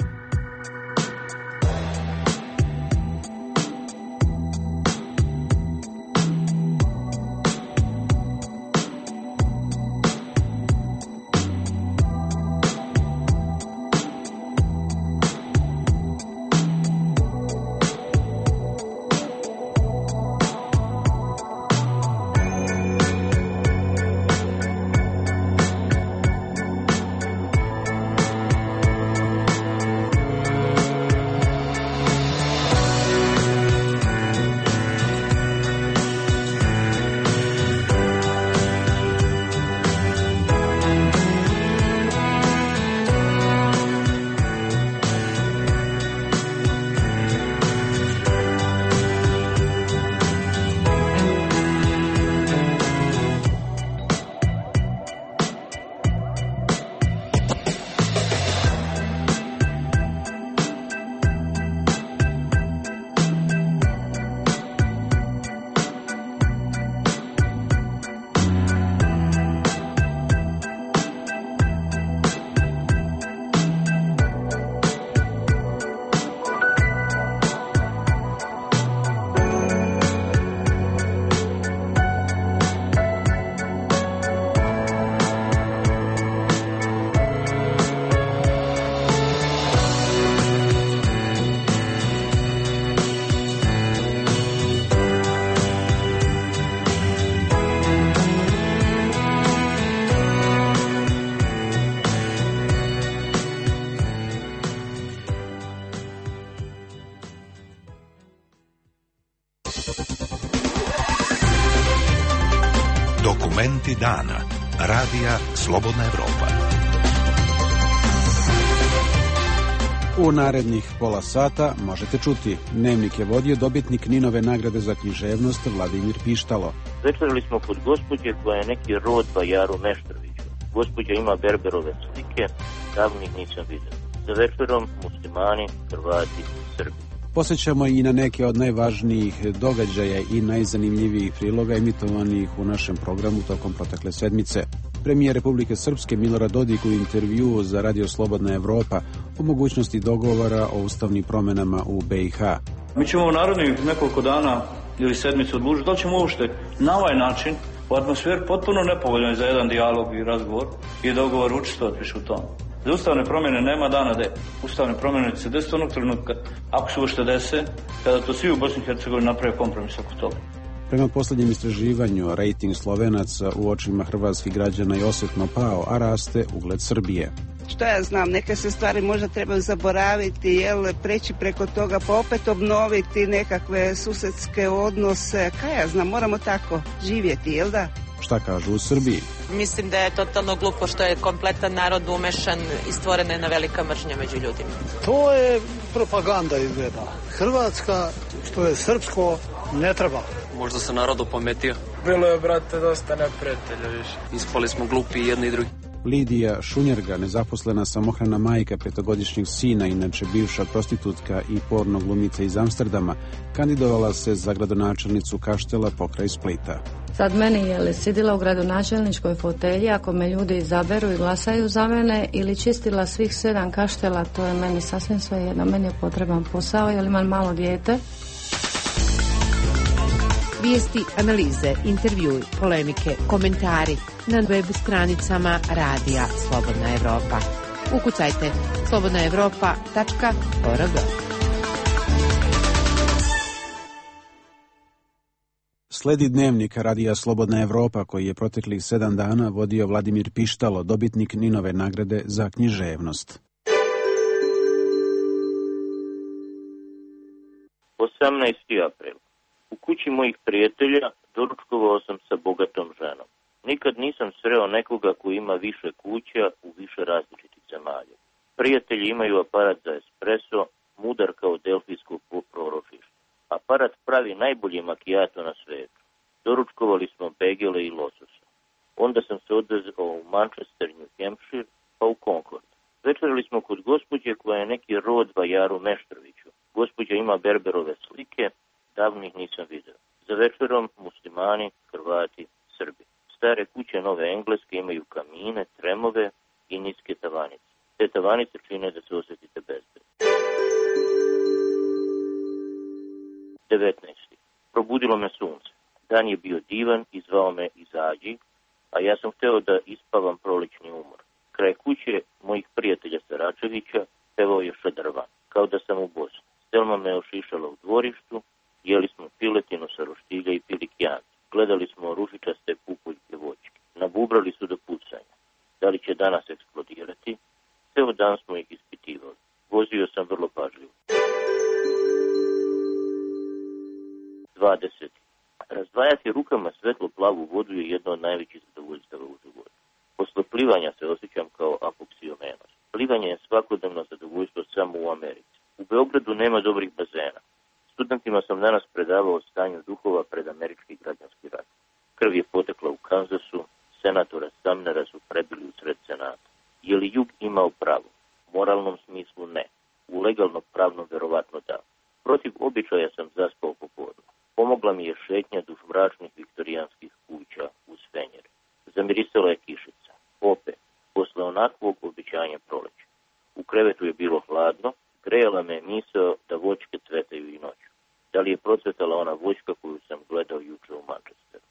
Dokumenti dana. Radija Slobodna Evropa. U narednih pola sata možete čuti. Dnevnik je vodio dobitnik Ninove nagrade za književnost Vladimir Pištalo. Večerali smo kod gospođe koja je neki rod Bajaru Meštroviću. Gospođa ima berberove slike, davno ih nisam vidio. Za večerom muslimani, Hrvati, Srbi. Posjećamo i na neke od najvažnijih događaja i najzanimljivijih priloga emitovanih u našem programu tokom protekle sedmice. Premijer Republike Srpske Milorad Dodik u intervjuu za Radio Slobodna Evropa o mogućnosti dogovora o ustavnim promenama u B i H. Mi ćemo u narednih nekoliko dana ili sedmice odlučiti da li ćemo uopšte na ovaj način u atmosferi potpuno nepovoljno za jedan dijalog i razgovor i dogovor učestvovati više u tom. Za ustavne promjene nema dana da ustavne promjene će se desiti onog trenutka, ako se uopšte dese, kada to svi u Bosni i Hercegovini naprave kompromis oko toga. Prema posljednjem istraživanju, rejting Slovenaca u očima hrvatskih građana je osjetno pao, a raste ugled Srbije. Što ja znam, neke se stvari možda trebaju zaboraviti, jel, preći preko toga, pa opet obnoviti nekakve susedske odnose. Kaj ja znam, moramo tako živjeti, jel da? Šta kažu u Srbiji? Mislim da je totalno glupo što je kompletan narod umešan i stvorena jedna velika mržnja među ljudima. To je propaganda izgleda. Hrvatska, što je srpsko, ne treba. Možda se narod opametio. Bilo je, brate, dosta neprijatelja više. Ispali smo glupi jedni i drugi. Lidija Šunjerga, nezaposlena samohrana majka petogodišnjeg sina, inače bivša prostitutka i porno glumica iz Amsterdama, kandidovala se za gradonačelnicu Kaštela pokraj Splita. Sad meni je li sidila u gradonačelničkoj fotelji ako me ljudi izaberu i glasaju za mene ili čistila svih sedam Kaštela, to je meni sasvim svejedno. Meni je potreban posao, jer imam malo dijete. Vijesti, analize, intervjui, polemike, komentari na web stranicama Radija Slobodna Evropa. Ukucajte slobodna evropa tačka org. Sledi dnevnik Radija Slobodna Evropa koji je proteklih sedam dana vodio Vladimir Pištalo, dobitnik Ninove nagrade za književnost. osamnaesti april. U kući mojih prijatelja doručkovao sam sa bogatom ženom. Nikad nisam sreo nekoga koji ima više kuća u više različitih zemalja. Prijatelji imaju aparat za espresso, mudar kao delfijsko proročište. Aparat pravi najbolji makijato na svetu. Doručkovali smo begele i lososa. Onda sam se odvezao u Manchester, New Hampshire, pa u Concord. Večerali smo kod gospođe koja je neki rod Bajaru Meštroviću. Gospođa ima berberove slike, davno ih nisam vidio. Za večerom muslimani, Hrvati, Srbi. Stare kuće Nove Engleske imaju kamine, tremove i niske tavanice. Te tavanice čine da se osjetite bezbedno. devetnaesti. Probudilo me sunce. Dan je bio divan i zvao me izađi, a ja sam hteo da ispavam prolični umor. Kraj kuće mojih prijatelja Saračevića pevao je Šadrvan, kao da sam u Bosni. Selma me ošišala u dvorištu, jeli smo piletinu sa roštilja i pili kjanti. Gledali smo ružičaste pupoljke voćke. Nabubrali su do pucanja. Da li će danas eksplodirati? Ceo dan smo ih ispitivali. Vozio sam vrlo pažljivo. dvadeset. Razdvajati rukama svetlo plavu vodu je jedno od najvećih zadovoljstava u životu. Posle plivanja se osjećam kao apoksiomenos. Plivanje je svakodnevno zadovoljstvo samo u Americi. U Beogradu nema dobrih bazena. Studentima sam danas predavao o stanju duhova pred američki građanski rat. Krv je potekla u Kanzasu, senatora Sumnera su prebili u sred senata. Je li jug imao pravo? U moralnom smislu ne. U legalno pravnom verovatno da. Protiv običaja sam zaspao popodne. Pomogla mi je šetnja duž mračnih viktorijanskih kuća uz Fenjer. Zamirisala je kišica. Opet, posle onakvog običanja proleća. U krevetu je bilo hladno, grejala me misao da voćke cvetaju i noću. Da li je procvetala ona voćka koju sam gledao juče u Manchesteru?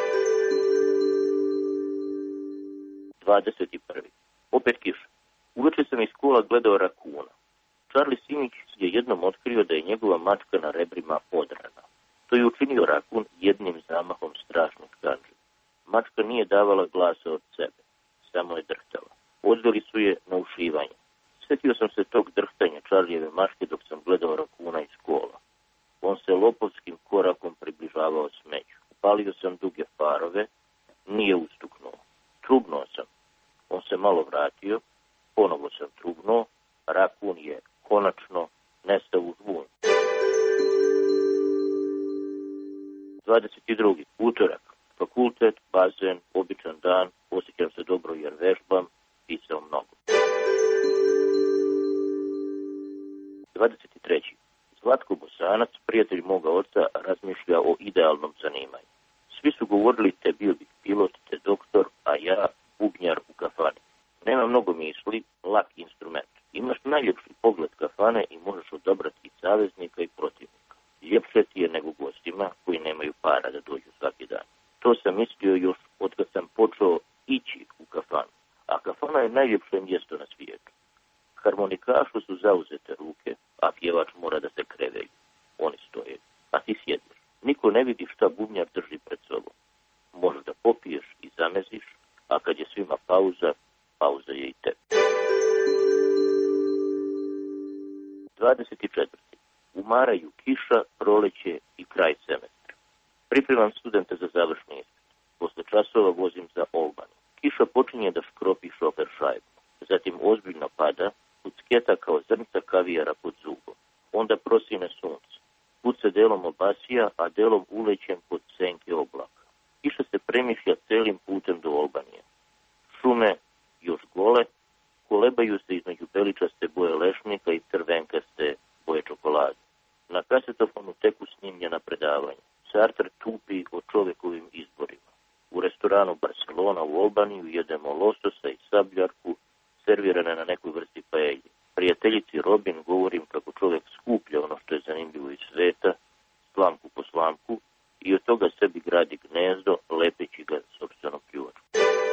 dvadeset prvi. Opet kiša. Uveče sam iz kola gledao rakuna. Charlie Simić je jednom otkrio da je njegova mačka na rebrima odrana. To je učinio rakun jednim zamahom strašnog kandže. Mačka nije davala glasa od sebe, samo je drhtala. Odveli su je na ušivanje. Sjetio sam se tog drhtanja Charlijeve mačke dok sam gledao rakuna iz kola. On se lopovskim korakom približavao smeću. Palio sam duge farove, nije ustuknuo. Trubnuo sam. On se malo vratio, ponovo sam trubnuo, rakun je konačno nestao u žvunju. dvadeset drugi utorak. Fakultet, bazen, običan dan, osjećam se dobro jer vežbam, pisao mnogo. dvadeset treći Zlatko Bosanac, prijatelj moga oca, razmišlja o idealnom zanimanju. Svi su govorili te bio bih pilot, te doktor, a ja bubnjar u kafani. Nema mnogo misli, lak instrument. Imaš najljepši pogled kafane i možeš odabrati i saveznika i protivnika. Ljepše ti je nego gostima koji nemaju para da dođu svaki dan. To sam mislio još od kad sam počeo ići u kafanu. A kafana je najljepše mjesto na svijetu. Harmonikašu su zauzete ruke, a pjevač mora da se kreveju. Oni stoje, a ti sjediš. Niko ne vidi šta bubnjar drži pred sobom. Možeš da popiješ i zameziš, a kad je svima pauza, pauza je i tebi. dvadeset četvrti Umaraju kiša, proleće i kraj semestra. Pripremam studente za završni ispit. Posle časova vozim za Albany. Kiša počinje da škropi šofer šajbu. Zatim ozbiljno pada, kucketa kao zrnca kavijara pod zubom. Onda prosine sunce. Put se delom obasija, a delom ulećem pod senke oblaka. Kiša se premišlja celim putem do Albanije. Šume, još gole, kolebaju se između beličaste boje lešnika i crvenkaste boje čokolade. Na kasetofonu teku snimljena predavanja. Sartre tupi o čovekovim izborima. U restoranu Barcelona u Albaniju jedemo lososa i sabljarku servirane na nekoj vrsti paelje. Prijateljici Robin govorim kako čovjek skuplja ono što je zanimljivo iz sveta, slamku po slamku, i od toga sebi gradi gnezdo, lepeći ga sopstvenom pljuvačkom.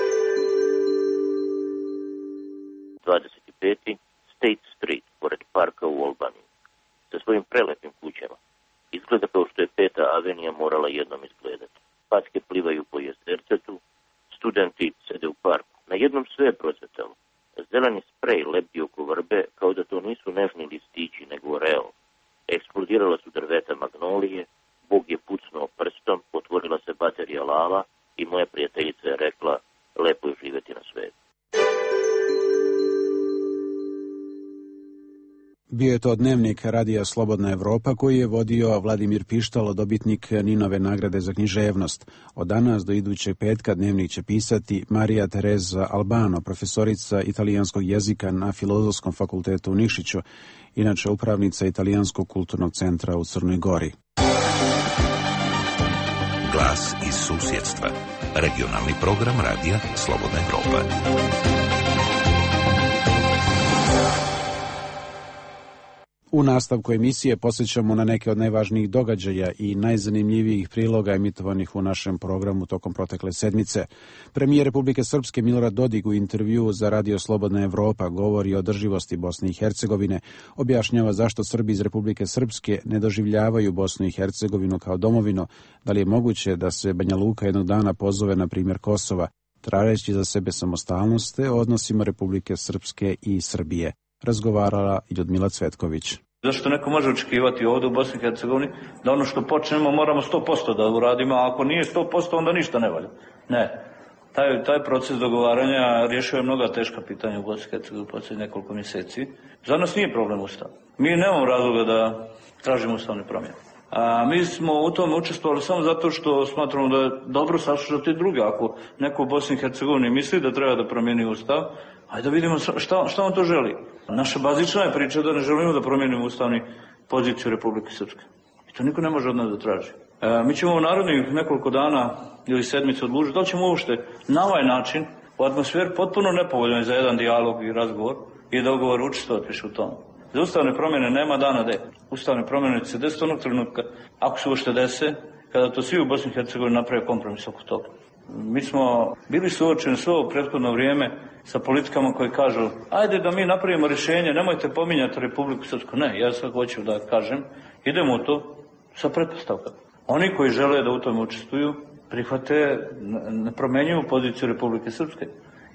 dvadeset peti State Street, pored parka u Albaniji, sa svojim prelepim kućama. Izgleda kao što je Peta avenija morala jednom izgledati. Patke plivaju po jezercetu, studenti sede u parku. Na jednom sve je procvetalo. Zeleni sprej lebdi oko vrbe kao da to nisu nežni listići, nego reo. Eksplodirala su drveta magnolije, Bog je pucnuo prstom, otvorila se baterija lava i moja prijateljica je rekla, lepo je živjeti na svetu. Bio je to dnevnik Radija Slobodna Evropa koji je vodio Vladimir Pištalo, dobitnik Ninove nagrade za književnost. Od danas do idućeg petka dnevnik će pisati Marija Tereza Albano, profesorica italijanskog jezika na Filozofskom fakultetu u Nikšiću, inače upravnica Italijanskog kulturnog centra u Crnoj Gori. Glas iz susjedstva. Regionalni program Radija Slobodna Evropa. U nastavku emisije posjećamo na neke od najvažnijih događaja i najzanimljivijih priloga emitovanih u našem programu tokom protekle sedmice. Premijer Republike Srpske Milorad Dodik u intervjuu za Radio Slobodna Evropa govori o održivosti Bosne i Hercegovine, objašnjava zašto Srbi iz Republike Srpske ne doživljavaju Bosnu i Hercegovinu kao domovinu, da li je moguće da se Banja Luka jednog dana pozove na primjer Kosova, tražeći za sebe samostalnost te o odnosima Republike Srpske i Srbije. Razgovarala i Ljudmila Cvetković. Zašto neko može očekivati ovdje u Bosni i Hercegovini da ono što počnemo moramo sto posto da uradimo, a ako nije sto posto onda ništa ne valja. Ne. Taj, taj proces dogovaranja rješava mnoga teška pitanja u Bosni i Hercegovini posljednjih nekoliko mjeseci. Za nas nije problem Ustav. Mi nemamo razloga da tražimo ustavne promjene. A mi smo u tome učestvovali samo zato što smatramo da je dobro saslušati druge. Ako neko u Bosni i Hercegovini misli da treba da promijeni Ustav, ajde da vidimo šta, šta on to želi. Naša bazična je priča da ne želimo da promijenimo ustavni poziciju Republike Srpske. I to niko ne može od nas da traži. E, mi ćemo u narednih nekoliko dana ili sedmice odlučiti da li ćemo uopšte na ovaj način u atmosferi potpuno nepovoljno za jedan dijalog i razgovor i dogovor učestvovati više u tom. Za ustavne promjene nema dana D. Ustavne promjene će se desiti onog trenutka, ako se uopšte dese, kada to svi u Bosni i Hercegovini naprave kompromis oko toga. Mi smo bili suočeni sve ovo prethodno vrijeme sa politikama koji kažu ajde da mi napravimo rješenje, nemojte pominjati Republiku Srpsku. Ne, ja sad hoću da kažem, idemo u to sa pretpostavkama. Oni koji žele da u tome učestvuju, prihvate nepromenjivu poziciju Republike Srpske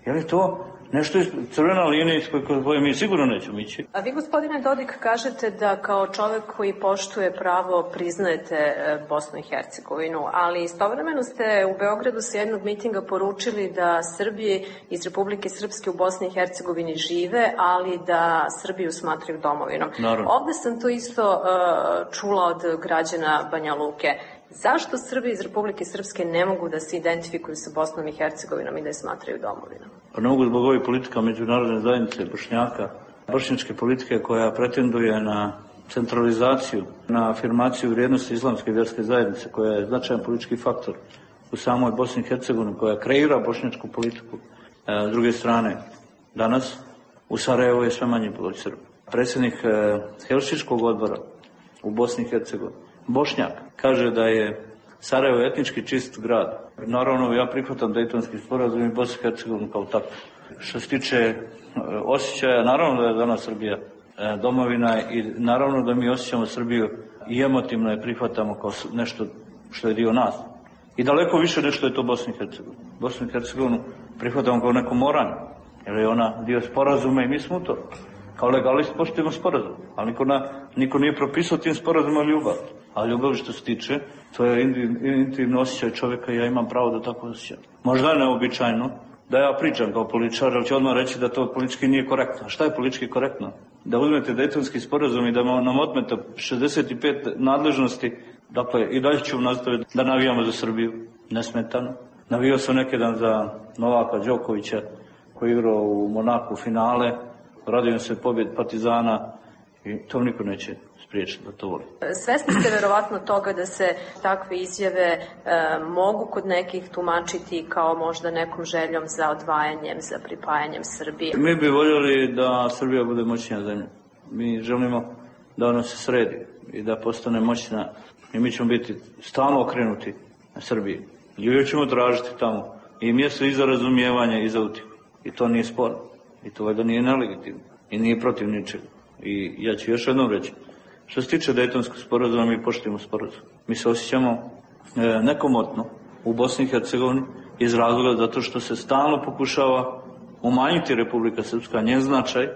Je li to nešto iz crvena linija iz koje mi sigurno nećemo ići? A vi, gospodine Dodik, kažete da kao čovek koji poštuje pravo priznajete Bosnu i Hercegovinu, ali istovremeno ste u Beogradu sa jednog mitinga poručili da Srbi iz Republike Srpske u Bosni i Hercegovini žive, ali da Srbiju smatraju domovinom. Naravno. Ovde sam to isto uh, čula od građana Banja Luke. Zašto Srbi iz Republike Srpske ne mogu da se identifikuju sa Bosnom i Hercegovinom i da je smatraju domovinom? Pa ne mogu zbog ovih politika međunarodne zajednice Bošnjaka, bošnjačke politike koja pretenduje na centralizaciju, na afirmaciju vrijednosti islamske vjerske zajednice, koja je značajan politički faktor u samoj Bosni i Hercegovini, koja kreira bošnjačku politiku. S druge strane, danas u Sarajevu je sve manje broj Srba. Predsjednik Helsinškog odbora u Bosni i Hercegovini, Bošnjak, kaže da je Sarajevo etnički čist grad. Naravno, ja prihvatam Dejtonski sporazum i Bosnu i Hercegovinu kao tako. Što se tiče osjećaja, naravno da je danas Srbija domovina i naravno da mi osjećamo Srbiju i emotivno je prihvatamo kao nešto što je dio nas. I daleko više nešto je to Bosna i Hercegovina. Bosnu i Hercegovinu prihvatamo kao neko moranje, jer je ona dio sporazuma i mi smo to. Kao legalist poštujemo sporazum, ali niko, na, niko nije propisao tim sporazuma ljubav. A ljubav što se tiče, to je intimno osjećaj čovjeka i ja imam pravo da tako osjećam. Možda je neobičajno da ja pričam kao političar, ali ću odmah reći da to politički nije korektno. Šta je politički korektno? Da uzmete Dejtonski sporazum i da nam otmete šezdeset pet nadležnosti, dakle i dalje ću nastaviti da navijamo za Srbiju, nesmetano. Navijao sam neki dan za Novaka Đokovića koji je igrao u Monaku finale, radio se pobjed Partizana i to niko neće spriječiti da to voli. Svesni ste verovatno toga da se takve izjave e, mogu kod nekih tumačiti kao možda nekom željom za odvajanjem, za pripajanjem Srbije. Mi bi voljeli da Srbija bude moćnija zemlja. Mi želimo da ona se sredi i da postane moćna i mi ćemo biti stalno okrenuti na Srbiji. I uvijek ćemo tražiti tamo i mjesto i za razumijevanje i za utiku. I to nije sporno. I to valjda nije nelegitimno. I nije protiv ničega. I ja ću još jednom reći. Što se tiče Dejtonskog sporazuma, mi poštujemo sporazum. Mi se osjećamo e, nekomotno u Bosni i Hercegovini iz razloga zato što se stalno pokušava umanjiti Republika Srpska, njen značaj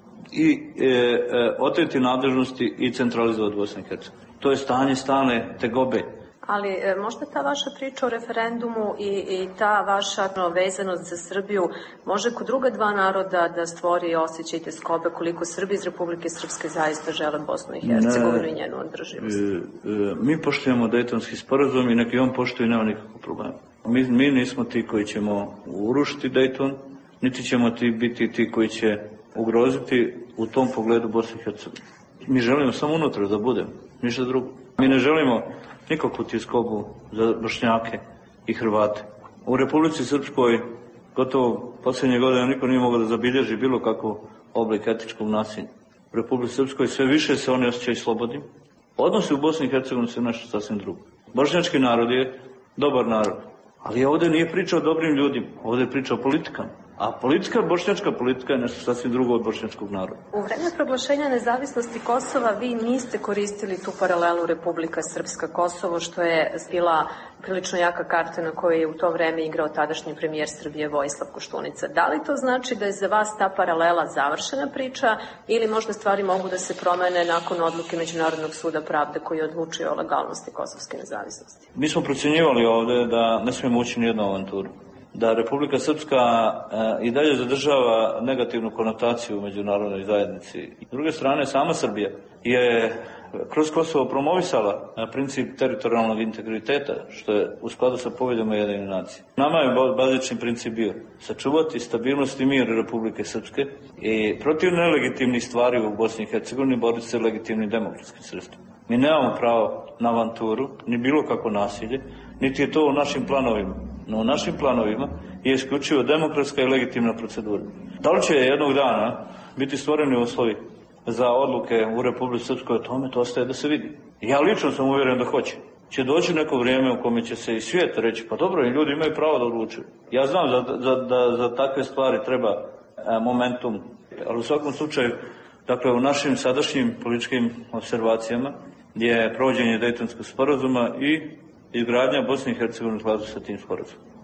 i e, e, oteti nadležnosti i centralizovati Bosnu i Hercegovinu. To je stanje stalne tegobe. Ali e, možda ta vaša priča o referendumu i, i ta vaša no, vezanost za Srbiju može kod druga dva naroda da stvori osjećaj teskobe koliko Srbi iz Republike Srpske zaista žele Bosnu i Hercegovinu i njenu održivost? E, e, mi poštujemo Dejtonski sporazum i neki on poštuje i nema nikakvog problema. Mi, mi nismo ti koji ćemo urušiti Dejton, niti ćemo ti biti ti koji će ugroziti u tom pogledu Bosnu i Hercegovinu. Mi želimo samo unutra da budemo, ništa drugo. Mi ne želimo nikakvu tjeskobu za Bošnjake i Hrvate. U Republici Srpskoj gotovo posljednje godine niko nije mogao da zabilježi bilo kakav oblik etičkog nasilja. U Republici Srpskoj sve više se oni osjećaju slobodnim. Odnosi u Bosni i Hercegovini su nešto sasvim drugo. Bošnjački narod je dobar narod, ali ovdje nije priča o dobrim ljudima, ovdje je priča o politikama. A politika, bošnjačka politika je nešto sasvim drugo od bošnjačkog naroda. U vreme proglašenja nezavisnosti Kosova vi niste koristili tu paralelu Republika Srpska Kosovo, što je bila prilično jaka karta na kojoj je u to vreme igrao tadašnji premijer Srbije Vojislav Koštunica. Da li to znači da je za vas ta paralela završena priča ili možda stvari mogu da se promene nakon odluke Međunarodnog suda pravde koji je odlučio o legalnosti kosovske nezavisnosti? Mi smo procjenjivali ovdje da ne smijemo ući nijednu avanturu. Da Republika Srpska e, i dalje zadržava negativnu konotaciju u međunarodnoj zajednici. S druge strane, sama Srbija je kroz Kosovo promovisala princip teritorijalnog integriteta, što je u skladu sa poveljom Ujedinjenih nacija. Nama je bazični princip bio sačuvati stabilnost i mir Republike Srpske i protiv nelegitimnih stvari u Bosni i Hercegovini boriti se legitimnim demokratskim sredstvima. Mi nemamo pravo na avanturu, ni bilo kako nasilje, niti je to u našim planovima. No u našim planovima je isključivo demokratska i legitimna procedura. Da li će jednog dana biti stvoreni uslovi za odluke u Republici Srpskoj o tome, to ostaje da se vidi. Ja lično sam uvjeren da hoće. Će doći neko vrijeme u kome će se i svijet reći, pa dobro, i ljudi imaju pravo da odlučuju. Ja znam da za, da za takve stvari treba e, momentum, ali u svakom slučaju, dakle, u našim sadašnjim političkim observacijama je provođenje Dejtonskog sporazuma i izgradnja Bosne i Hercegovine u skladu sa tim sporazumom.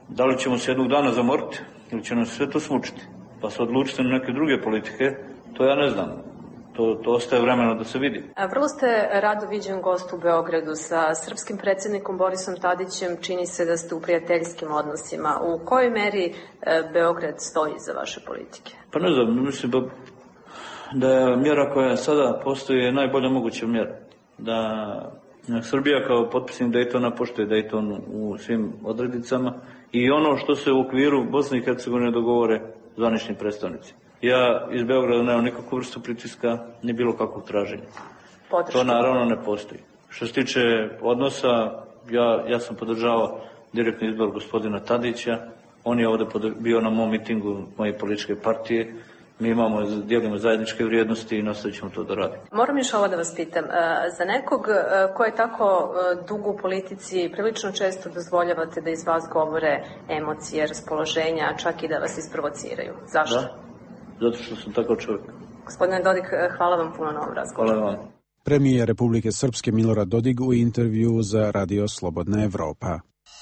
Da li ćemo se jednog dana zamoriti ili će nam sve to smučiti? Pa se odlučiti na neke druge politike, to ja ne znam. To, to ostaje vremena da se vidi. A vrlo ste rado viđen gost u Beogradu. Sa srpskim predsjednikom Borisom Tadićem čini se da ste u prijateljskim odnosima. U kojoj meri e, Beograd stoji za vaše politike? Pa ne znam, mislim da je mjera koja sada postoji je najbolja moguća mjera. Da Srbija kao potpisnik Daytona poštuje Dayton u svim odrednicama i ono što se u okviru Bosne i Hercegovine dogovore zvanični predstavnici. Ja iz Beograda nemam nikakvu vrstu pritiska, ni bilo kakvog traženja. Podrška. To naravno ne postoji. Što se tiče odnosa, ja, ja sam podržavao direktni izbor gospodina Tadića. On je ovde bio na mom mitingu moje političke partije. Mi imamo, dijelimo zajedničke vrijednosti i nastavit ćemo to da radimo. Moram još ovo da vas pitam. Za nekog ko je tako dugo u politici, prilično često dozvoljavate da iz vas govore emocije, raspoloženja, čak i da vas isprovociraju. Zašto? Da, zato što sam takav čovjek. Gospodine Dodik, hvala vam puno na ovom razgovoru. Hvala vam. Premijer Republike Srpske Milorad Dodik u intervju za Radio Slobodna Evropa.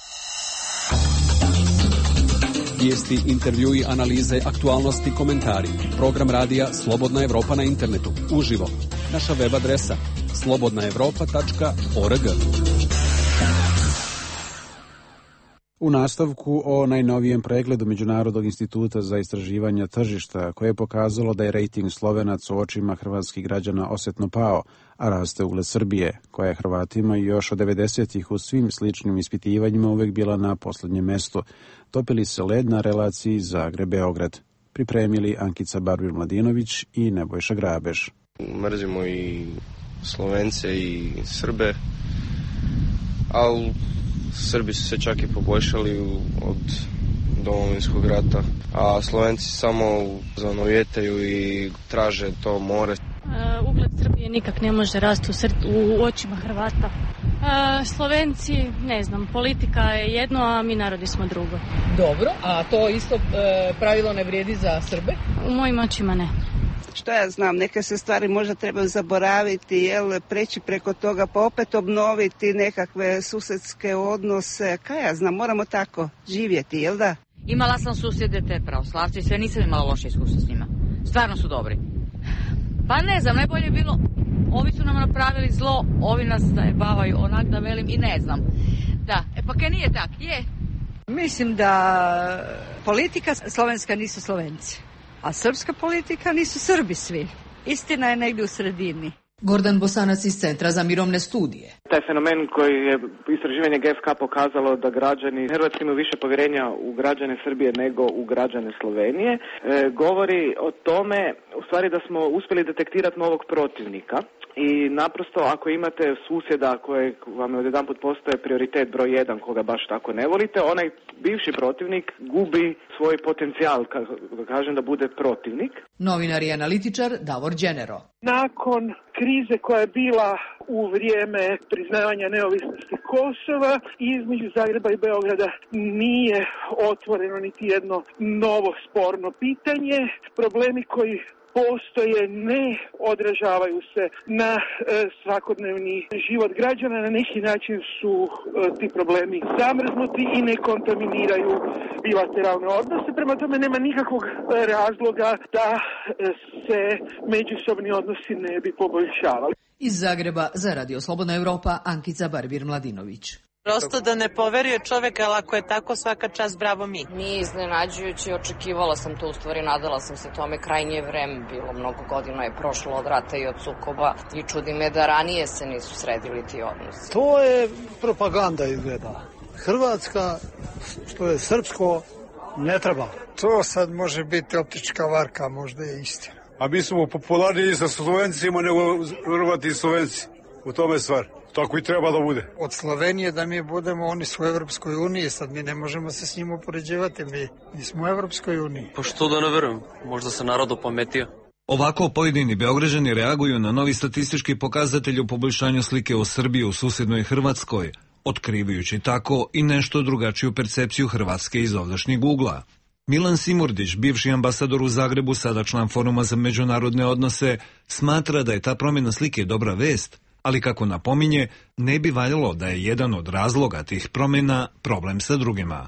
Vijesti, intervjui, analize, aktualnosti, komentari. Program radija Slobodna Evropa na internetu. Uživo. Naša web adresa slobodna evropa tačka org. U nastavku o najnovijem pregledu Međunarodnog instituta za istraživanje tržišta, koje je pokazalo da je rejting Slovenac u očima hrvatskih građana osjetno pao, a raste ugled Srbije, koja je Hrvatima još od devedesetih u svim sličnim ispitivanjima uvek bila na poslednjem mestu. Topili se led na relaciji Zagreb-Beograd. Pripremili Ankica Barbir-Mladinović i Nebojša Grabež. Mrzimo i Slovence i Srbe, ali Srbi su se čak i poboljšali od Domovinskog rata, a Slovenci samo zanovijetaju i traže to more. Uh, ugled Srbije nikak ne može rasti u, sr- u očima Hrvata. Uh, Slovenci, ne znam, politika je jedno, a mi narodi smo drugo. Dobro, a to isto uh, pravilo ne vrijedi za Srbe? U mojim očima ne. Što ja znam, neke se stvari možda trebaju zaboraviti, jel, preći preko toga, pa opet obnoviti nekakve susedske odnose, kaj ja znam, moramo tako živjeti, jel da? Imala sam susjede te pravoslavci, sve nisam imala loše iskustva s njima. Stvarno su dobri. Pa ne znam, najbolje je bilo, ovi su nam napravili zlo, ovi nas zajebavaju, onak da velim i ne znam. Da, e pa kaj nije tak, je. Mislim da politika slovenska nisu Slovenci, a srpska politika nisu Srbi svi. Istina je negdje u sredini. Gordan Bosanac iz Centra za mirovne studije. Taj fenomen koji je istraživanje G F K pokazalo da građani Hrvatske imaju više povjerenja u građane Srbije nego u građane Slovenije, e, govori o tome u stvari da smo uspjeli detektirati novog protivnika. I naprosto ako imate susjeda koje vam odjedanput postaje prioritet broj jedan koga baš tako ne volite, onaj bivši protivnik gubi svoj potencijal, da kažem, da bude protivnik. Novinar i analitičar Davor Đenero. Nakon krize koja je bila u vrijeme priznavanja neovisnosti Kosova između Zagreba i Beograda nije otvoreno niti jedno novo sporno pitanje. Problemi koji postoje ne odražavaju se na e, svakodnevni život građana, na neki način su e, ti problemi zamrznuti i ne kontaminiraju bilateralne odnose, prema tome nema nikakvog razloga da se međusobni odnosi ne bi poboljšavali. Iz Zagreba za Radio Slobodna Evropa Ankica Barbir-Mladinović. Prosto da ne poveruje čovjek, ali ako je tako svaka čast, bravo mi. Nije iznenađujući, očekivala sam to, u stvari nadala sam se tome, krajnje vreme bilo, mnogo godina je prošlo od rata i od sukoba i čudi me da ranije se nisu sredili ti odnosi. To je propaganda izgleda. Hrvatska, što je srpsko, ne treba. To sad može biti optička varka, možda je istina. A mi smo popularniji sa Slovencima nego Hrvati i Slovenci. U tome stvar. Tako i treba da bude. Od Slovenije da mi budemo, oni su u Evropskoj uniji, sad mi ne možemo se s njim upoređivati, mi, mi smo u Evropskoj uniji. Pa što da ne verujem, možda se narod opametio. Ovako pojedini Beograđani reaguju na novi statistički pokazatelj u poboljšanju slike o Srbiji u susjednoj Hrvatskoj, otkrivajući tako i nešto drugačiju percepciju Hrvatske iz ovdašnjeg ugla. Milan Simurdić, bivši ambasador u Zagrebu, sada član Foruma za međunarodne odnose, smatra da je ta promjena slike dobra vest, ali kako napominje, ne bi valjalo da je jedan od razloga tih promjena problem sa drugima.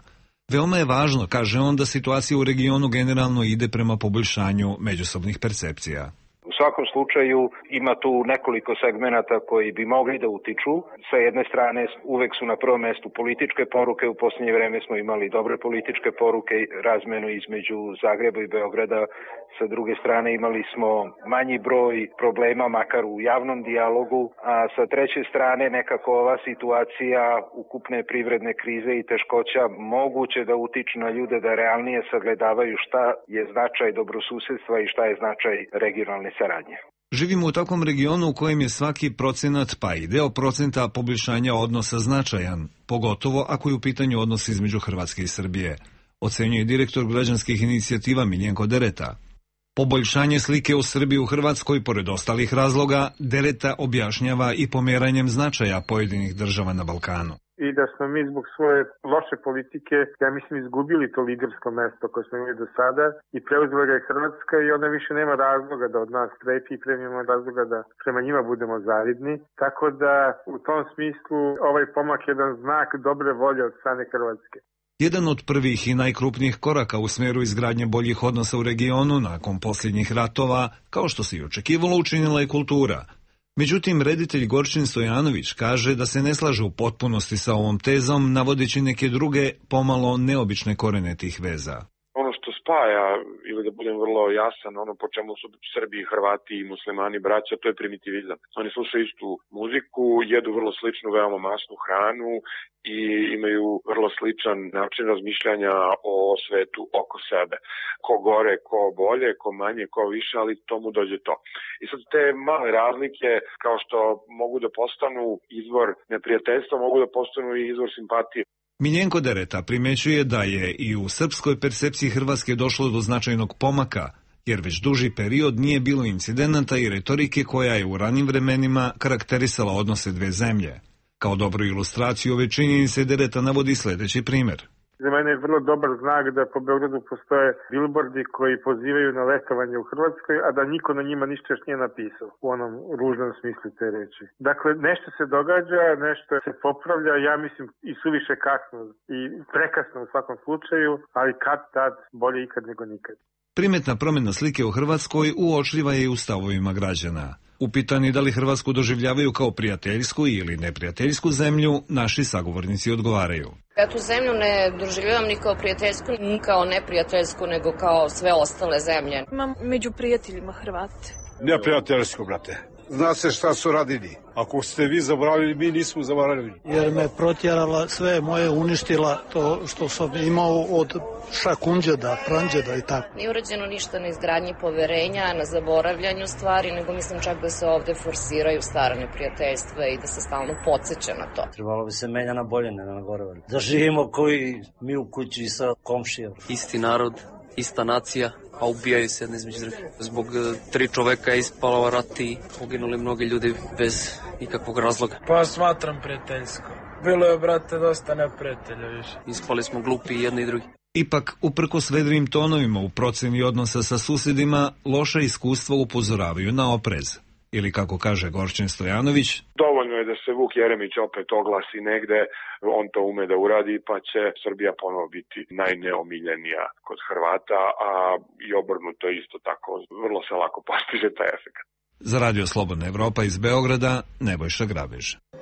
Veoma je važno, kaže on, da situacija u regionu generalno ide prema poboljšanju međusobnih percepcija. U svakom slučaju ima tu nekoliko segmenata koji bi mogli da utiču. Sa jedne strane uvek su na prvom mestu političke poruke, u posljednje vreme smo imali dobre političke poruke, razmenu između Zagreba i Beograda. Sa druge strane imali smo manji broj problema, makar u javnom dijalogu, a sa treće strane nekako ova situacija ukupne privredne krize i teškoća moguće da utiče na ljude da realnije sagledavaju šta je značaj dobrosusedstva i šta je značaj regionalne saradnje. Živimo u takvom regionu u kojem je svaki procenat, pa i deo procenta poboljšanja odnosa značajan, pogotovo ako je u pitanju odnos između Hrvatske i Srbije, ocenjuje direktor građanskih inicijativa Miljenko Dereta. Poboljšanje slike u Srbiji u Hrvatskoj, pored ostalih razloga, Dereta objašnjava i pomeranjem značaja pojedinih država na Balkanu. I da smo mi zbog svoje loše politike, ja mislim, izgubili to lidersko mesto koje smo imali do sada i preuzela ga je Hrvatska i onda više nema razloga da od nas strepi i nema razloga da prema njima budemo zavidni. Tako da u tom smislu ovaj pomak je jedan znak dobre volje od strane Hrvatske. Jedan od prvih i najkrupnijih koraka u smeru izgradnje boljih odnosa u regionu nakon posljednjih ratova, kao što se i očekivalo, učinila je kultura. Međutim, reditelj Gorčin Stojanović kaže da se ne slaže u potpunosti sa ovom tezom, navodeći neke druge, pomalo neobične korene tih veza. Ono što spaja, ili da budem vrlo jasan, ono po čemu su Srbi, Hrvati i muslimani braća, to je primitivizam. Oni slušaju istu muziku, jedu vrlo sličnu, veoma masnu hranu i imaju vrlo sličan način razmišljanja o svetu oko sebe. Ko gore, ko bolje, ko manje, ko više, ali tomu dođe to. I sad te male razlike, kao što mogu da postanu izvor neprijateljstva, mogu da postanu i izvor simpatije. Miljenko Dereta primećuje da je i u srpskoj percepciji Hrvatske došlo do značajnog pomaka, jer već duži period nije bilo incidenata i retorike koja je u ranim vremenima karakterisala odnose dve zemlje. Kao dobru ilustraciju ove činjenice Dereta navodi sljedeći primjer. Za mene je vrlo dobar znak da po Beogradu postoje bilbordi koji pozivaju na letovanje u Hrvatskoj, a da niko na njima ništa još nije napisao u onom ružnom smislu te reči. Dakle, nešto se događa, nešto se popravlja, ja mislim i suviše kasno i prekasno u svakom slučaju, ali kad tad bolje ikad nego nikad. Primetna promjena slike u Hrvatskoj uočljiva je i u stavovima građana. Upitani da li Hrvatsku doživljavaju kao prijateljsku ili neprijateljsku zemlju, naši sagovornici odgovaraju. Ja tu zemlju ne doživljavam ni kao prijateljsku, ni kao neprijateljsku, nego kao sve ostale zemlje. Imam među prijateljima Hrvate. Neprijateljsko, brate. Zna se šta su radili. Ako ste vi zaboravili, mi nismo zaboravili. Jer me protjerala, sve moje uništila to što sam imao od šakunđeda, pranđeda i tako. Nije urađeno ništa na izgradnji poverenja, na zaboravljanju stvari, nego mislim čak da se ovde forsiraju stara neprijateljstva i da se stalno podsjeća na to. Trebalo bi se menja na bolje, ne na gore. Da živimo koji mi u kući sa komšijom. Isti narod, ista nacija, a ubijaju se jedne između drugih. Zbog tri čoveka je ispalo rat i poginuli mnogi ljudi bez ikakvog razloga. Pa smatram prijateljsko. Bilo je, brate, dosta neprijatelja više. Ispali smo glupi i jedni i drugi. Ipak, uprkos vedrim tonovima u proceni odnosa sa susjedima, loša iskustva upozoravaju na oprez. Ili kako kaže Gorčin Stojanović, dovoljno je da se Vuk Jeremić opet oglasi negde, on to ume da uradi, pa će Srbija ponovo biti najneomiljenija kod Hrvata, a i obrnuto isto tako, vrlo se lako postiže taj efekt. Za Radio Slobodna Evropa iz Beograda, Nebojša Grabež.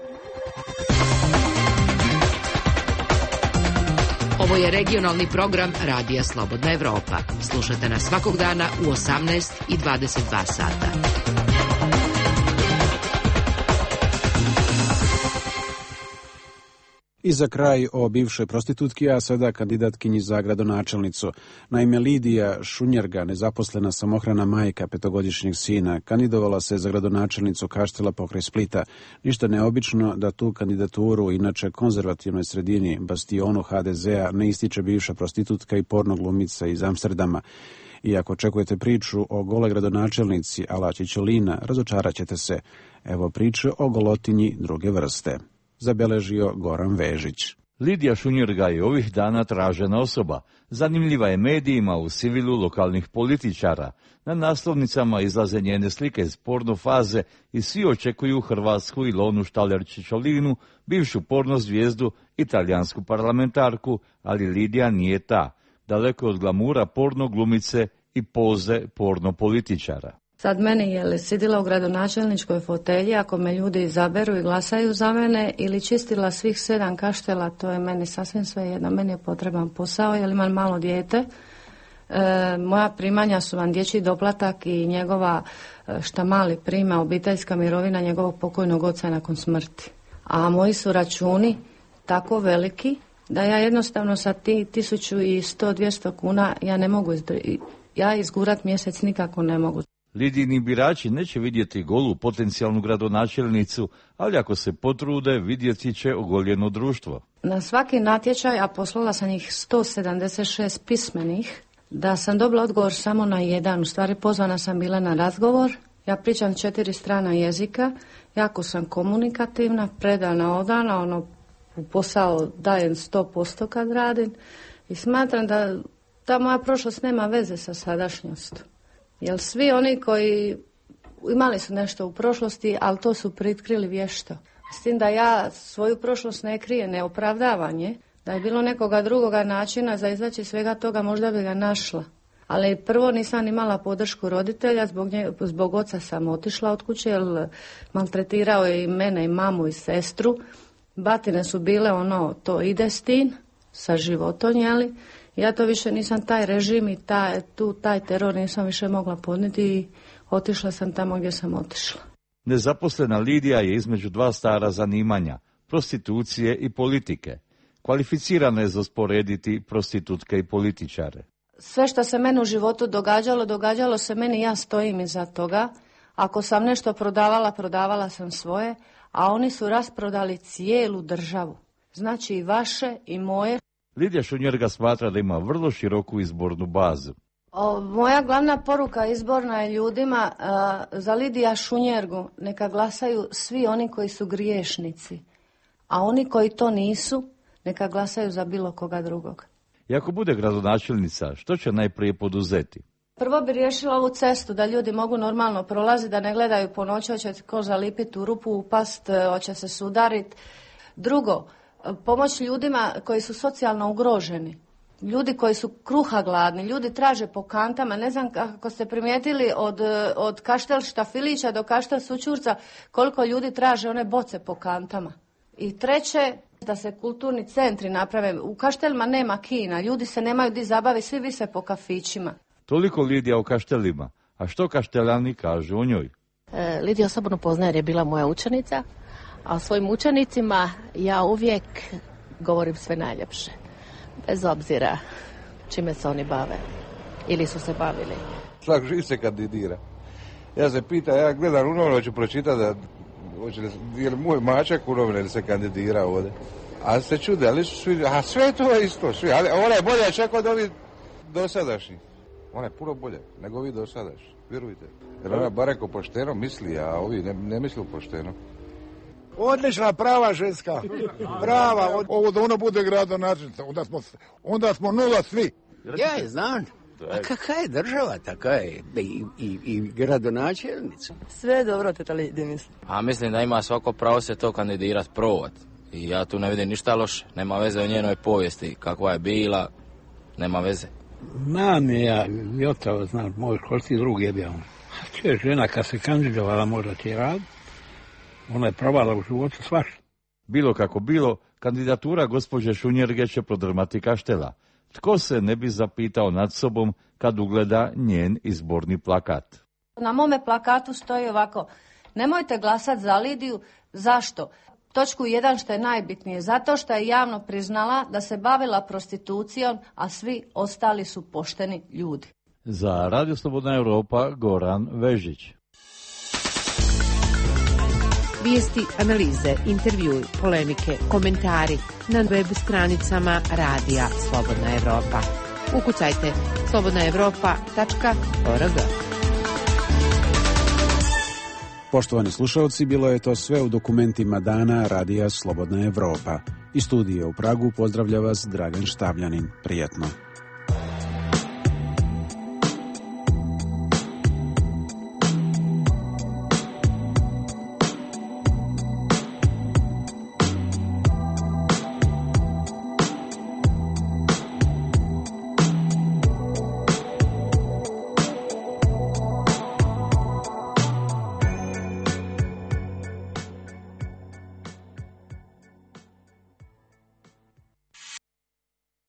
Ovo je regionalni program Radija Slobodna Evropa. Slušajte nas svakog dana u osamnaest i dvadeset dva sata. I za kraj o bivšoj prostitutki, a sada kandidatkinji za gradonačelnicu. Naime, Lidija Šunjerga, nezaposlena samohrana majka petogodišnjeg sina, kandidovala se za gradonačelnicu Kaštela pokraj Splita. Ništa neobično da tu kandidaturu, inače konzervativnoj sredini, bastionu ha de zea, ne ističe bivša prostitutka i porno glumica iz Amsterdama. I ako očekujete priču o gole gradonačelnici ala Čičolina, razočarat ćete se. Evo priče o golotinji druge vrste. Zabeležio Goran Vežić. Lidija Šunjerga je ovih dana tražena osoba. Zanimljiva je medijima u sivilu lokalnih političara. Na naslovnicama izlaze njene slike iz porno faze i svi očekuju hrvatsku Ilonu Štaler-Čičolinu, bivšu porno zvijezdu, italijansku parlamentarku, ali Lidija nije ta. Daleko od glamura porno glumice i poze porno političara. Sad meni je li sidila u gradonačelničkoj fotelji ako me ljudi izaberu i glasaju za mene ili čistila svih sedam kaštela, to je meni sasvim svejedno. Meni je potreban posao jer imam malo dijete. E, moja primanja su vam dječji doplatak i njegova šta mali prima obiteljska mirovina njegovog pokojnog oca nakon smrti. A moji su računi tako veliki da ja jednostavno sa ti tisuću i sto, dvjesto kuna ja ne mogu izdr- ja izgurat mjesec nikako ne mogu. Lidijini birači neće vidjeti golu potencijalnu gradonačelnicu, ali ako se potrude vidjeti će ogoljeno društvo. Na svaki natječaj, a poslala sam ih sto sedamdeset šest pismenih, da sam dobila odgovor samo na jedan. U stvari pozvana sam bila na razgovor, ja pričam četiri strana jezika, jako sam komunikativna, predana, odana, ono, u posao dajem sto posto kad radim i smatram da ta moja prošlost nema veze sa sadašnjost. Jer svi oni koji imali su nešto u prošlosti, ali to su pritkrili vješto. S tim da ja svoju prošlost ne krije, ne opravdavanje, da je bilo nekoga drugoga načina za izaći svega toga, možda bi ga našla. Ali prvo nisam imala podršku roditelja, zbog, nje, zbog oca sam otišla od kuće, jer maltretirao je i mene i mamu i sestru. Batine su bile ono, to ide s tim, sa životom, jeli. Ja to više nisam, taj režim i taj, tu, taj teror nisam više mogla podnijeti i otišla sam tamo gdje sam otišla. Nezaposlena Lidija je između dva stara zanimanja, prostitucije i politike. Kvalificirana je za usporediti prostitutke i političare. Sve što se meni u životu događalo, događalo se meni, ja stojim iza toga. Ako sam nešto prodavala, prodavala sam svoje, a oni su rasprodali cijelu državu. Znači i vaše i moje. Lidija Šunjerga smatra da ima vrlo široku izbornu bazu. O, moja glavna poruka izborna je ljudima a, za Lidija Šunjergu neka glasaju svi oni koji su griješnici, a oni koji to nisu neka glasaju za bilo koga drugog. I ako bude gradonačelnica, što će najprije poduzeti? Prvo bi riješila ovu cestu da ljudi mogu normalno prolaziti, da ne gledaju po noći, hoće ko zalipiti u rupu, upast, hoće se sudariti. Drugo, pomoć ljudima koji su socijalno ugroženi, ljudi koji su kruha gladni, ljudi traže po kantama, ne znam kako ste primijetili od, od Kaštel Štafilića do Kaštel Sućurca koliko ljudi traže one boce po kantama. I treće, da se kulturni centri naprave, u Kaštelima nema kina, ljudi se nemaju di zabavi, svi vise po kafićima. Toliko Lidija o Kaštelima, a što Kaštelani kažu o njoj? E, Lidija osobno poznaje jer je bila moja učenica. A svojim učenicima ja uvijek govorim sve najljepše. Bez obzira čime se oni bave. Ili su se bavili. Svak živ se kandidira. Ja se pitam, ja gledam u novine, hoću pročitati da hoće li, je li moj mačak u novine ili se kandidira ovdje. A se čude, ali su svi, a sve to je isto, svi, ali ona je bolja čak od ovih dosadašnjih. Ona je puno bolja nego ovi dosadašnji, vjerujte. Jer ona bareko pošteno misli, a ovi ne, ne misli pošteno. Odlična, prava ženska, prava, ovo da ona bude gradonačelnica, onda smo, onda smo nula svi. Ja je znam, a kakva je država, taka je i, i, i gradonačelnica. Sve je dobro, teta Lidija, mislim. A mislim da ima svako pravo se to kandidirati, provat. I ja tu ne vidim ništa loše, nema veze o njenoj povijesti, kakva je bila, nema veze. Znam je ja, i otav znam, moj školski drug je bio. To je žena kad se kandidovala možda ti rad. Ona je provala u životu svašta. Bilo kako bilo, kandidatura gospođe Šunjerge će prodrmati Kaštela. Tko se ne bi zapitao nad sobom kad ugleda njen izborni plakat? Na mome plakatu stoji ovako, nemojte glasati za Lidiju, zašto? Točku jedan što je najbitnije, zato što je javno priznala da se bavila prostitucijom, a svi ostali su pošteni ljudi. Za Radio Slobodna Europa, Goran Vežić. Vijesti, analize, intervjui, polemike, komentari na web stranicama Radija Slobodna Evropa. Ukucajte slobodna evropa tačka org. Poštovani slušalci, bilo je to sve u dokumentima dana Radija Slobodna Evropa. Iz studija u Pragu pozdravlja vas Dragan Štavljanin. Prijetno.